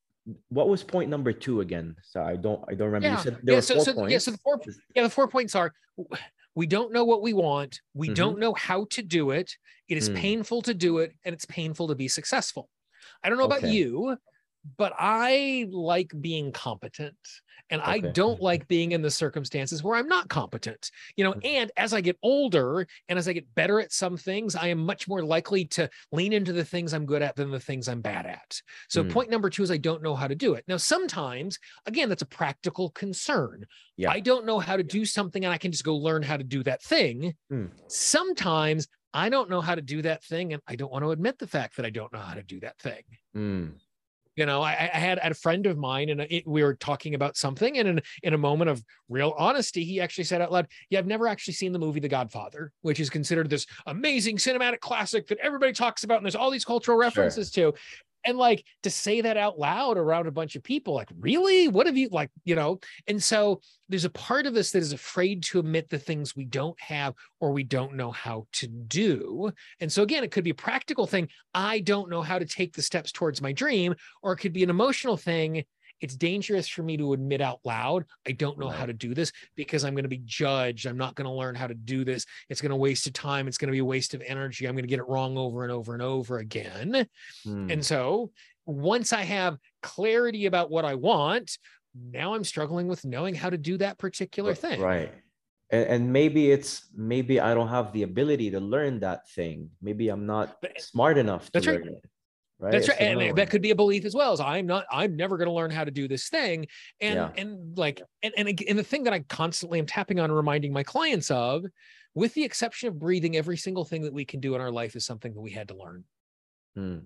what was point number two again? So I don't I don't remember. Yeah. You said there yeah, were so, four so, points. Yeah. So the four yeah the four points are: we don't know what we want, we mm-hmm. don't know how to do it. It is mm. painful to do it, and it's painful to be successful. I don't know okay. about you, but I like being competent, and okay. I don't like being in the circumstances where I'm not competent, you know, and as I get older and as I get better at some things, I am much more likely to lean into the things I'm good at than the things I'm bad at. So mm. point number two is I don't know how to do it. Now, sometimes, again, that's a practical concern. Yeah. I don't know how to do something, and I can just go learn how to do that thing. Mm. Sometimes I don't know how to do that thing, and I don't want to admit the fact that I don't know how to do that thing. Mm. You know, I, I had a friend of mine, and it, we were talking about something, and in, in a moment of real honesty, he actually said out loud, yeah, I've never actually seen the movie The Godfather, which is considered this amazing cinematic classic that everybody talks about, and there's all these cultural references sure. to. And like, to say that out loud around a bunch of people, like, really? What have you, like, you know? And so there's a part of us that is afraid to admit the things we don't have or we don't know how to do. And so again, it could be a practical thing. I don't know how to take the steps towards my dream, or it could be an emotional thing. It's dangerous for me to admit out loud, I don't know right. how to do this, because I'm going to be judged. I'm not going to learn how to do this. It's going to waste of time. It's going to be a waste of energy. I'm going to get it wrong over and over and over again. Hmm. And so once I have clarity about what I want, now I'm struggling with knowing how to do that particular thing. Right. And, and maybe it's, maybe I don't have the ability to learn that thing. Maybe I'm not but, smart enough to that's learn right. it. Right. That's right. And that could be a belief as well, as I'm not, I'm never going to learn how to do this thing. And, yeah. and like, and, and, and the thing that I constantly am tapping on and reminding my clients of, with the exception of breathing, every single thing that we can do in our life is something that we had to learn. Hmm.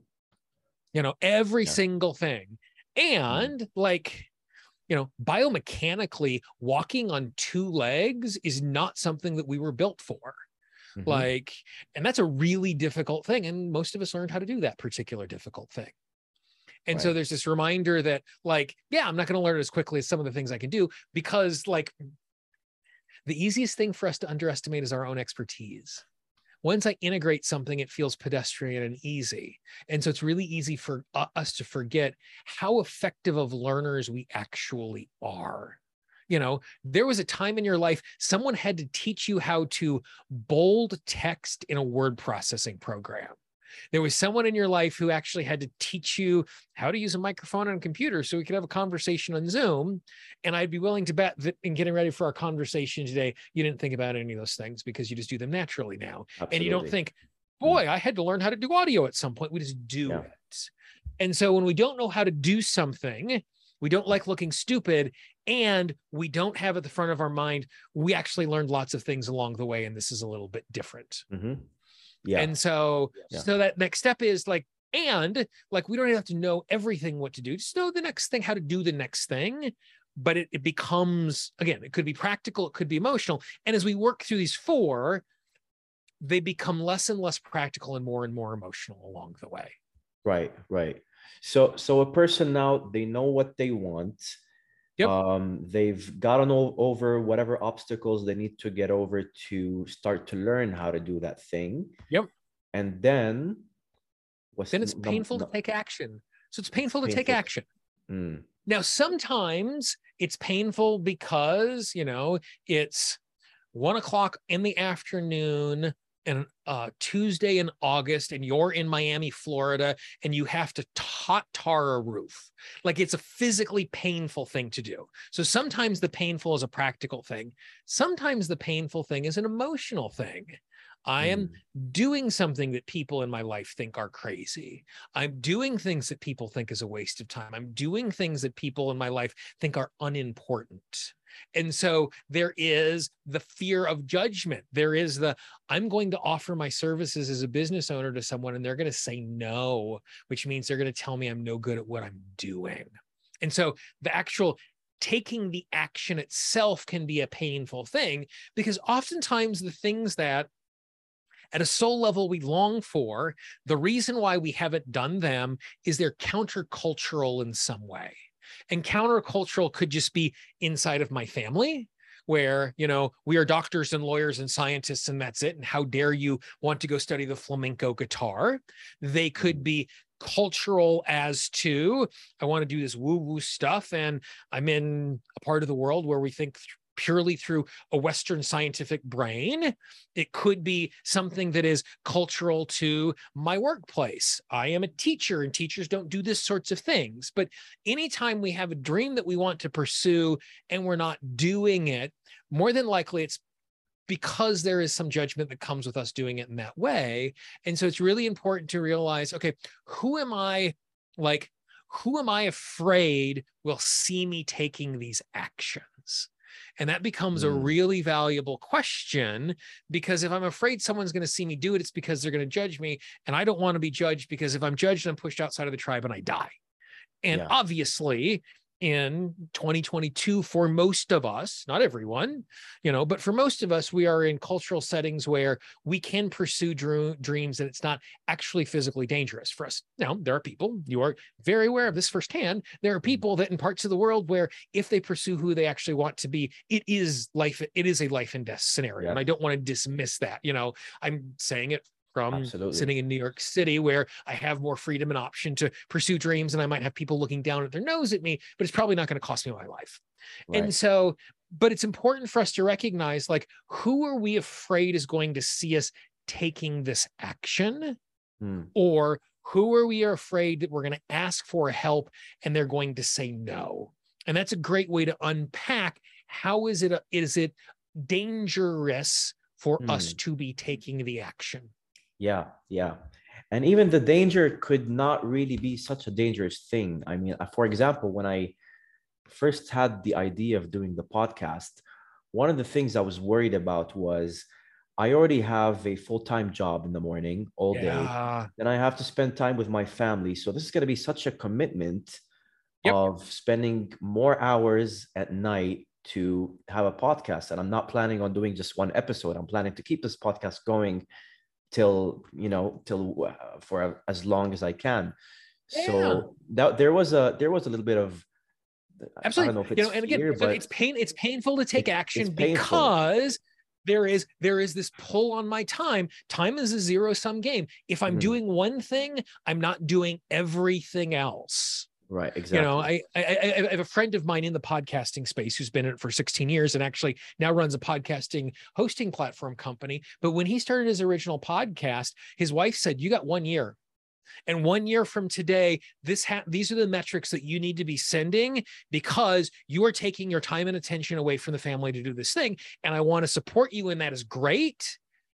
You know, every yeah. single thing. And hmm. like, you know, biomechanically, walking on two legs is not something that we were built for. Mm-hmm. Like, and that's a really difficult thing. And most of us learned how to do that particular difficult thing. And right. so there's this reminder that, like, yeah, I'm not going to learn it as quickly as some of the things I can do, because like The easiest thing for us to underestimate is our own expertise. Once I integrate something, it feels pedestrian and easy. And so it's really easy for uh, us to forget how effective of learners we actually are. You know, there was a time in your life, someone had to teach you how to bold text in a word processing program. There was someone in your life who actually had to teach you how to use a microphone on a computer so we could have a conversation on Zoom. And I'd be willing to bet that in getting ready for our conversation today, you didn't think about any of those things because you just do them naturally now. Absolutely. And you don't think, boy, I had to learn how to do audio at some point. We just do yeah. it. And so when we don't know how to do something, we don't like looking stupid, and we don't have at the front of our mind, we actually learned lots of things along the way, and this is a little bit different. Mm-hmm. Yeah. And so, yeah. so that next step is like, and like, we don't have to know everything what to do. Just know the next thing, how to do the next thing. But it, it becomes, again, it could be practical, it could be emotional. And as we work through these four, they become less and less practical and more and more emotional along the way. Right, right. So, so a person now, they know what they want. Yep. Um, they've gotten o- over whatever obstacles they need to get over to start to learn how to do that thing. Yep. And then what's then it's no, painful no, to take action. So it's painful to painful. take action. Mm. Now, sometimes it's painful because, you know, it's one o'clock in the afternoon and uh, Tuesday in August, and you're in Miami, Florida, and you have to hot tar a roof. Like, it's a physically painful thing to do. So sometimes the painful is a practical thing. Sometimes the painful thing is an emotional thing. I am mm. doing something that people in my life think are crazy. I'm doing things that people think is a waste of time. I'm doing things that people in my life think are unimportant. And so there is the fear of judgment. There is the, I'm going to offer my services as a business owner to someone and they're going to say no, which means they're going to tell me I'm no good at what I'm doing. And so the actual taking the action itself can be a painful thing, because oftentimes the things that at a soul level we long for, the reason why we haven't done them is they're countercultural in some way. And countercultural could just be inside of my family, where, you know, we are doctors and lawyers and scientists and that's it. And how dare you want to go study the flamenco guitar? They could be cultural as to, I want to do this woo-woo stuff, and I'm in a part of the world where we think th- purely through a Western scientific brain. It could be something that is cultural to my workplace. I am a teacher and teachers don't do this sorts of things. But anytime we have a dream that we want to pursue and we're not doing it, more than likely it's because there is some judgment that comes with us doing it in that way. And so it's really important to realize, okay, who am I, like, who am I afraid will see me taking these actions? And that becomes mm. a really valuable question, because if I'm afraid someone's going to see me do it, it's because they're going to judge me. And I don't want to be judged, because if I'm judged, I'm pushed outside of the tribe and I die. And yeah. obviously, in twenty twenty-two, for most of us, not everyone, you know, but for most of us, we are in cultural settings where we can pursue dr- dreams and it's not actually physically dangerous for us. Now, there are people, you are very aware of this firsthand, there are people that in parts of the world where if they pursue who they actually want to be, it is life, it is a life and death scenario. Yep. And I don't want to dismiss that. You know, I'm saying it from Absolutely. Sitting in New York City, where I have more freedom and option to pursue dreams, and I might have people looking down at their nose at me, but it's probably not going to cost me my life. Right. And so, but it's important for us to recognize, like, who are we afraid is going to see us taking this action? Hmm. Or who are we afraid that we're going to ask for help and they're going to say no? And that's a great way to unpack, how is it, is it dangerous for hmm. us to be taking the action? Yeah, yeah. And even the danger could not really be such a dangerous thing. I mean, for example, when I first had the idea of doing the podcast, one of the things I was worried about was I already have a full-time job in the morning all day. Yeah. Then I have to spend time with my family. So this is going to be such a commitment yep. of spending more hours at night to have a podcast. And I'm not planning on doing just one episode. I'm planning to keep this podcast going till, you know, till uh, for as long as I can. Yeah. So that there was a, there was a little bit of I don't Absolutely. know if You it's know, and again, fear, so but it's pain, it's painful to take it's, action it's painful. because there is there is this pull on my time. Time is a zero-sum game. If I'm Mhm. doing one thing, I'm not doing everything else. Right, You exactly. know, I, I I have a friend of mine in the podcasting space who's been in it for sixteen years and actually now runs a podcasting hosting platform company. But when he started his original podcast, his wife said, "You got one year. And one year from today, this ha- these are the metrics that you need to be sending because you are taking your time and attention away from the family to do this thing. And I want to support you, and that is great.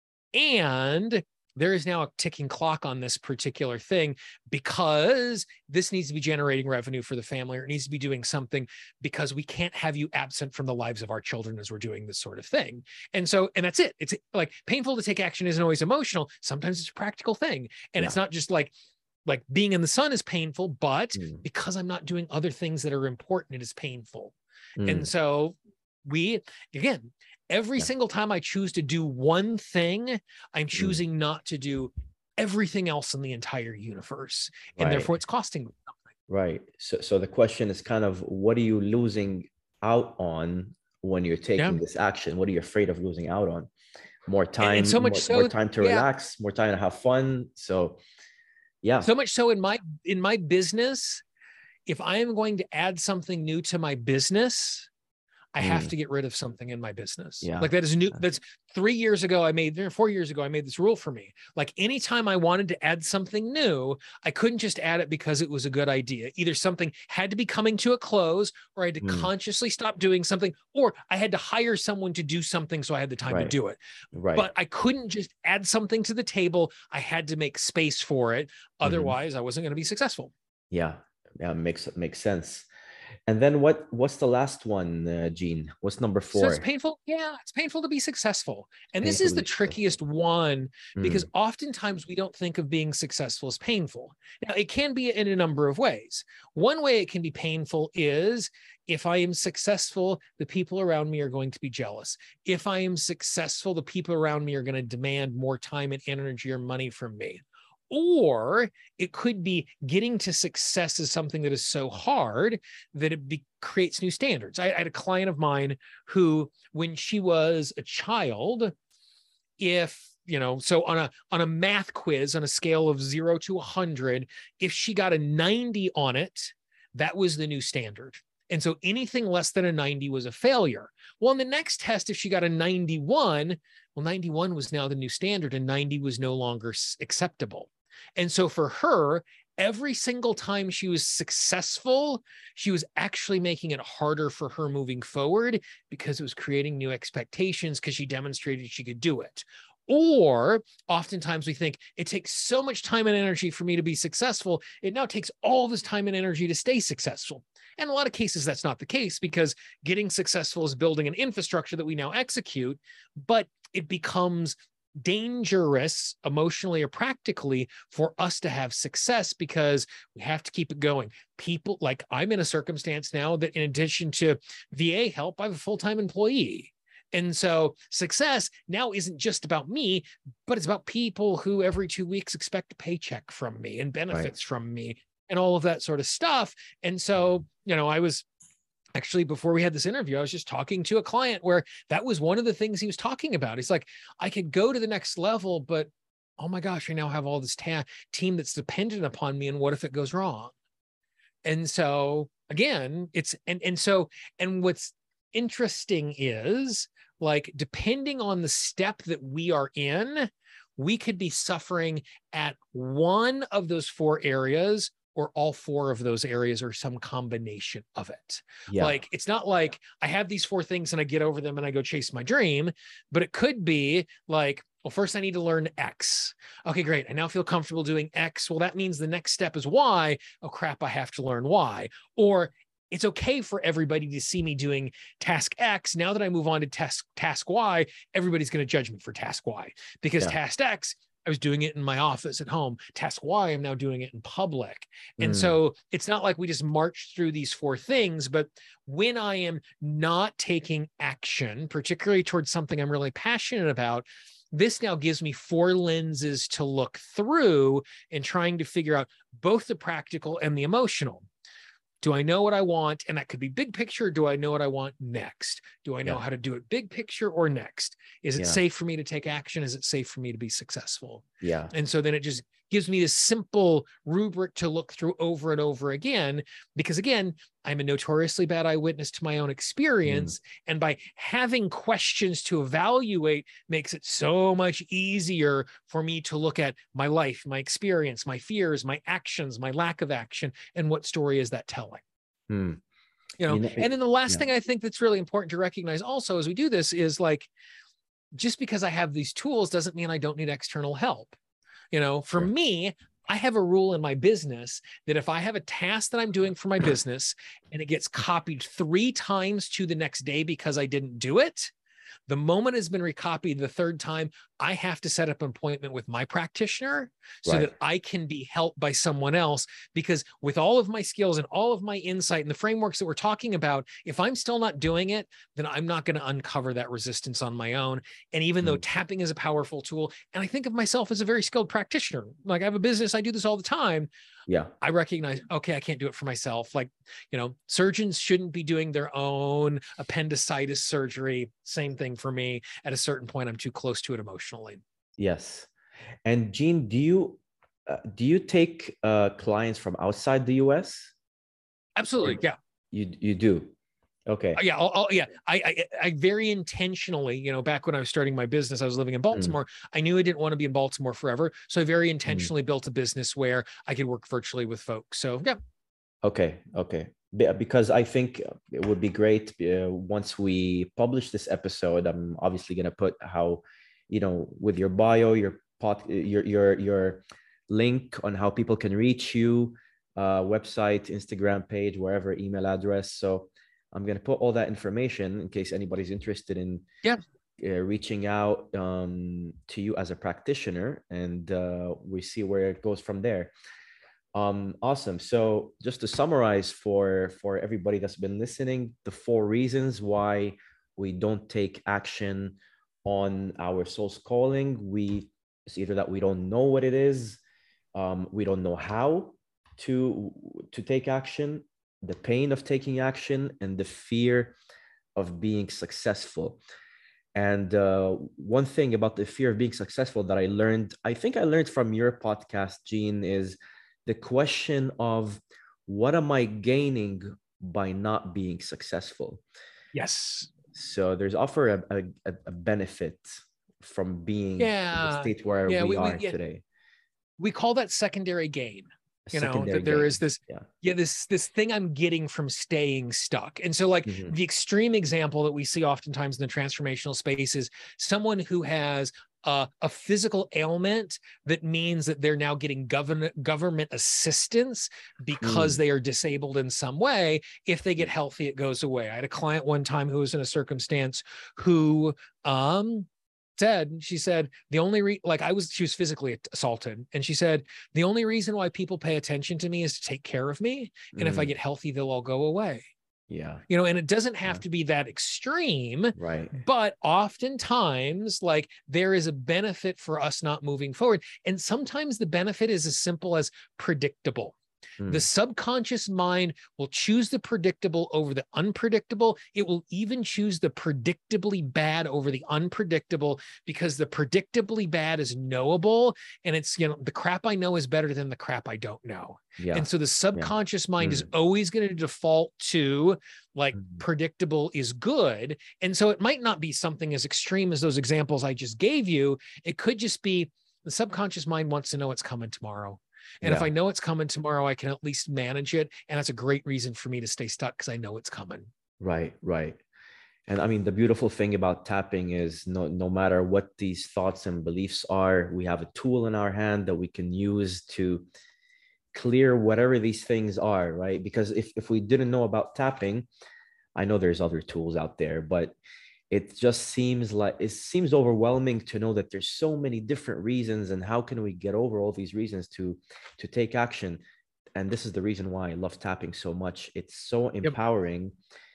And there is now a ticking clock on this particular thing because this needs to be generating revenue for the family, or it needs to be doing something because we can't have you absent from the lives of our children as we're doing this sort of thing." And so, and that's it. It's like painful to take action isn't always emotional. Sometimes it's a practical thing. And Yeah. it's not just like, like being in the sun is painful, but Mm. because I'm not doing other things that are important, it is painful. Mm. And so we, again, every Yeah. single time I choose to do one thing, I'm choosing Mm. not to do everything else in the entire universe. And Right. therefore it's costing me something. Right. So, so the question is kind of, what are you losing out on when you're taking Yeah. this action? What are you afraid of losing out on? More And, time, and so much more, so, more time to yeah, relax, more time to have fun. So, yeah. so much so in my in my business, if I am going to add something new to my business, I have Mm. to get rid of something in my business. Yeah. Like that is new. Yeah. That's three years ago. I made four years ago. I made this rule for me. Like anytime I wanted to add something new, I couldn't just add it because it was a good idea. Either something had to be coming to a close, or I had to Mm. consciously stop doing something, or I had to hire someone to do something so I had the time Right. to do it. Right. But I couldn't just add something to the table. I had to make space for it. Otherwise, I wasn't going to be successful. Yeah. Yeah. Makes makes sense. And then what? What's the last one, uh, Gene? What's number So four? it's painful. Yeah, it's painful to be successful. And this Painful is to the be successful. trickiest one because Mm. oftentimes we don't think of being successful as painful. Now, it can be in a number of ways. One way it can be painful is if I am successful, the people around me are going to be jealous. If I am successful, the people around me are going to demand more time and energy or money from me. Or it could be getting to success is something that is so hard that it be, creates new standards. I, I had a client of mine who, when she was a child, if, you know, so on a on a math quiz on a scale of zero to one hundred, if she got a ninety on it, that was the new standard. And so anything less than a ninety was a failure. Well, in the next test, if she got a ninety-one, well, ninety-one was now the new standard and ninety was no longer acceptable. And so for her, every single time she was successful, she was actually making it harder for her moving forward because it was creating new expectations because she demonstrated she could do it. Or oftentimes we think it takes so much time and energy for me to be successful. It now takes all this time and energy to stay successful. And in a lot of cases, that's not the case because getting successful is building an infrastructure that we now execute, but it becomes dangerous emotionally or practically for us to have success because we have to keep it going. People, like I'm in a circumstance now that in addition to V A help, I have a full-time employee. And so success now isn't just about me, but it's about people who every two weeks expect a paycheck from me and benefits Right. from me and all of that sort of stuff. And so, you know, I was actually, before we had this interview, I was just talking to a client where that was one of the things he was talking about. He's like, I could go to the next level, but oh my gosh, I now have all this ta- team that's dependent upon me. And what if it goes wrong? And so again, it's, and, and so, and what's interesting is like, depending on the step that we are in, we could be suffering at one of those four areas or all four of those areas or some combination of it. Yeah. Like, it's not like I have these four things and I get over them and I go chase my dream, but it could be like, well, first I need to learn X. Okay, great. I now feel comfortable doing X. Well, that means the next step is Y. Oh crap, I have to learn Y. Or it's okay for everybody to see me doing task X. Now that I move on to task, task Y, everybody's going to judge me for task Y because Yeah. task X, I was doing it in my office at home. Task Y, I'm now doing it in public. And Mm. so it's not like we just march through these four things, but when I am not taking action, particularly towards something I'm really passionate about, this now gives me four lenses to look through in trying to figure out both the practical and the emotional. Do I know what I want? And that could be big picture. Do I know what I want next? Do I know Yeah. how to do it big picture or next? Is it Yeah. safe for me to take action? Is it safe for me to be successful? Yeah. And so then it just gives me this simple rubric to look through over and over again, because again, I'm a notoriously bad eyewitness to my own experience. Mm. And by having questions to evaluate makes it so much easier for me to look at my life, my experience, my fears, my actions, my lack of action, and what story is that telling? Mm. You know, you know and then the last yeah. thing I think that's really important to recognize also as we do this is like, just because I have these tools doesn't mean I don't need external help. You know, for sure. me, I have a rule in my business that if I have a task that I'm doing for my business and it gets copied three times to the next day because I didn't do it, the moment it's been recopied the third time, I have to set up an appointment with my practitioner so right. that I can be helped by someone else. Because with all of my skills and all of my insight and the frameworks that we're talking about, if I'm still not doing it, then I'm not going to uncover that resistance on my own. And even mm. though tapping is a powerful tool, and I think of myself as a very skilled practitioner, like I have a business, I do this all the time. Yeah. I recognize, okay, I can't do it for myself. Like, you know, surgeons shouldn't be doing their own appendicitis surgery. Same thing for me. At a certain point, I'm too close to it emotionally. Yes. And Gene, do you, uh, do you take uh, clients from outside the U S? Absolutely. Or yeah. You, you do. Okay. Yeah. I'll, I'll, yeah. I, I, I very intentionally, you know, back when I was starting my business, I was living in Baltimore. Mm. I knew I didn't want to be in Baltimore forever. So I very intentionally mm. built a business where I could work virtually with folks. So, yeah. Okay. Okay. Because I think it would be great uh, once we publish this episode, I'm obviously going to put how, you know, with your bio, your pot, your, your, your link on how people can reach you, uh, website, Instagram page, wherever, email address. So I'm going to put all that information in case anybody's interested in yeah. uh, reaching out um, to you as a practitioner, and uh, we see where it goes from there. Um, awesome. So just to summarize for, for everybody that's been listening, the four reasons why we don't take action on our soul's calling. We, it's either that we don't know what it is, um, we don't know how to, to take action, the pain of taking action, and the fear of being successful. And uh, one thing about the fear of being successful that I learned, I think I learned from your podcast, Gene, is the question of what am I gaining by not being successful? Yes. So there's offer a, a, a benefit from being yeah. in the state where yeah, we, we are we, yeah. today. We call that secondary gain. You know, that there gain. is this, yeah. yeah, this, this thing I'm getting from staying stuck. And so like mm-hmm. the extreme example that we see oftentimes in the transformational space is someone who has uh, a physical ailment that means that they're now getting government government assistance because mm. they are disabled in some way. If they get healthy, it goes away. I had a client one time who was in a circumstance who, um, said, she said, the only re like I was, she was physically assaulted. And she said, the only reason why people pay attention to me is to take care of me. And mm. if I get healthy, they'll all go away. Yeah. You know, and it doesn't have yeah. to be that extreme, right? But oftentimes, like there is a benefit for us not moving forward. And sometimes the benefit is as simple as predictable. The subconscious mind will choose the predictable over the unpredictable. It will even choose the predictably bad over the unpredictable because the predictably bad is knowable. And it's, you know, the crap I know is better than the crap I don't know. Yeah. And so the subconscious yeah. mind mm. is Hmm. always going to default to like mm. predictable is good. And so it might not be something as extreme as those examples I just gave you. It could just be the subconscious mind wants to know what's coming tomorrow. And yeah. if I know it's coming tomorrow, I can at least manage it. And that's a great reason for me to stay stuck because I know it's coming. Right, right. And I mean, the beautiful thing about tapping is no, no matter what these thoughts and beliefs are, we have a tool in our hand that we can use to clear whatever these things are, right? Because if, if we didn't know about tapping, I know there's other tools out there, but it just seems like it seems overwhelming to know that there's so many different reasons, and how can we get over all these reasons to to take action? And this is the reason why I love tapping so much. It's so empowering.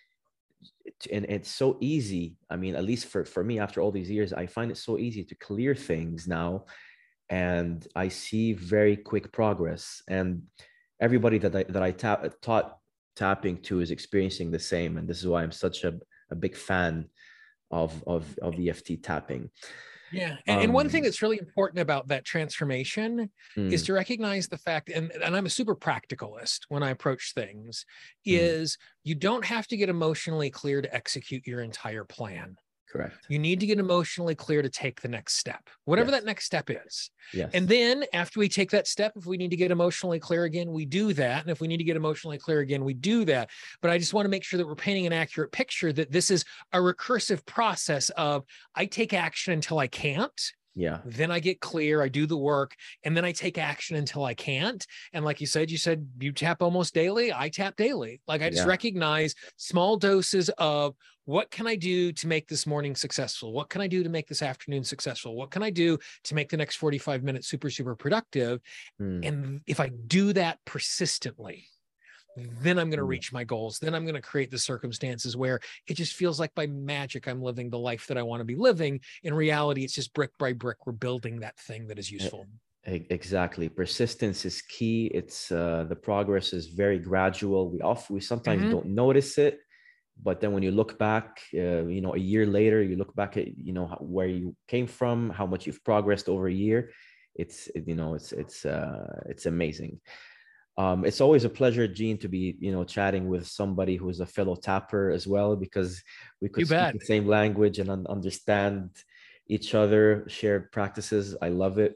Yep. And it's so easy. I mean, at least for for me, after all these years, I find it so easy to clear things now, and I see very quick progress. And everybody that I that I tap, taught tapping to is experiencing the same. And this is why I'm such a, a big fan of, of, of E F T tapping. Yeah. And, um, and one thing that's really important about that transformation mm. is to recognize the fact, and, and I'm a super practicalist when I approach things, mm. is you don't have to get emotionally clear to execute your entire plan. Correct. You need to get emotionally clear to take the next step, whatever yes. that next step is. Yes. And then after we take that step, if we need to get emotionally clear again, we do that. And if we need to get emotionally clear again, we do that. But I just want to make sure that we're painting an accurate picture that this is a recursive process of I take action until I can't. Yeah. Then I get clear, I do the work, and then I take action until I can't. And like you said, you said you tap almost daily. I tap daily. Like I just yeah. recognize small doses of what can I do to make this morning successful? What can I do to make this afternoon successful? What can I do to make the next forty-five minutes super, super productive? Mm. And if I do that persistently, then I'm going to reach my goals. Then I'm going to create the circumstances where it just feels like by magic, I'm living the life that I want to be living. In reality, it's just brick by brick. We're building that thing that is useful. Exactly. Persistence is key. It's uh, the progress is very gradual. We often, we sometimes mm-hmm. don't notice it, but then when you look back, uh, you know, a year later, you look back at, you know, where you came from, how much you've progressed over a year. It's, you know, it's, it's, uh, it's amazing. Um, it's always a pleasure, Gene, to be, you know, chatting with somebody who is a fellow tapper as well, because we could you speak bet. the same language and un- understand each other, shared practices. I love it.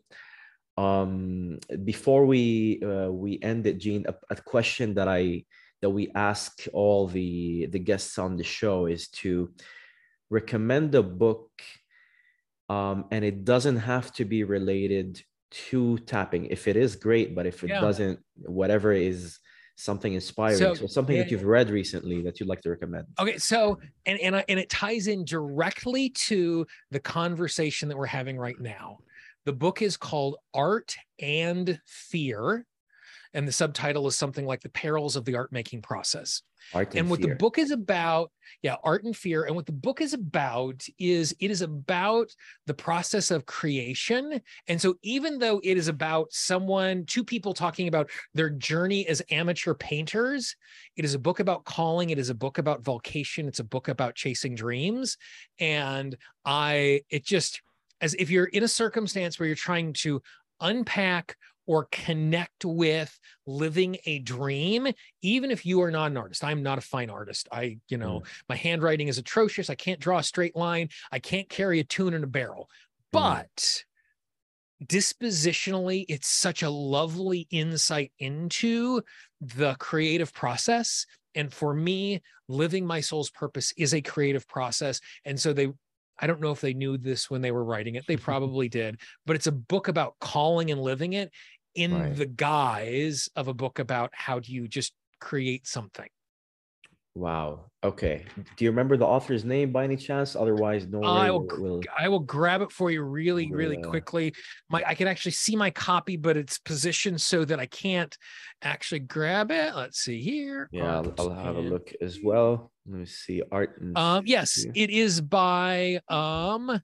Um, before we uh, we end it, Gene, a, a question that I that we ask all the the guests on the show is to recommend a book, um, and it doesn't have to be related to tapping. If it is, great, but if it yeah. doesn't, whatever is something inspiring, so, so something yeah, that you've read recently that you'd like to recommend. Okay, so and and I, and it ties in directly to the conversation that we're having right now. The book is called Art and Fear, and the subtitle is something like The Perils of the Art Making Process. Art and, and what fear. the book is about, yeah, Art and Fear. And what the book is about is it is about the process of creation. And so even though it is about someone, two people talking about their journey as amateur painters, it is a book about calling. It is a book about vocation. It's a book about chasing dreams. And I, it just, as if you're in a circumstance where you're trying to unpack or connect with living a dream, even if you are not an artist. I'm not a fine artist. I, you know, mm. my handwriting is atrocious. I can't draw a straight line. I can't carry a tune in a barrel. But mm. dispositionally, it's such a lovely insight into the creative process. And for me, living my soul's purpose is a creative process. And so they, I don't know if they knew this when they were writing it. They probably did, but it's a book about calling and living it in right. the guise of a book about how do you just create something. Wow. Okay. Do you remember the author's name by any chance? Otherwise, no. I will. We'll, I will grab it for you really, really uh, quickly. My, I can actually see my copy, but it's positioned so that I can't actually grab it. Let's see here. Yeah, I'll, I'll have and, a look as well. Let me see. Art. And um. Yes, it is by um,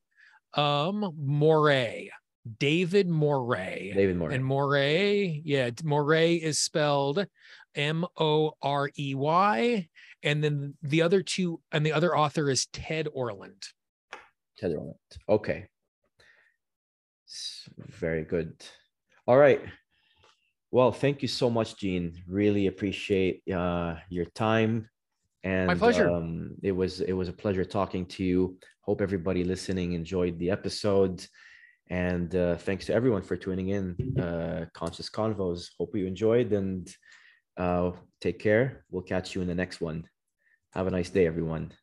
um Moray. David Moray. David Moray. And Moray, yeah, Moray is spelled M O R E Y. And then the other two, and the other author is Ted Orland. Ted Orland. Okay. Very good. All right. Well, thank you so much, Gene. Really appreciate uh, your time. And my pleasure. Um, it was it was a pleasure talking to you. Hope everybody listening enjoyed the episode. And uh, thanks to everyone for tuning in. Uh, Conscious Convos. Hope you enjoyed, and uh, take care. We'll catch you in the next one. Have a nice day, everyone.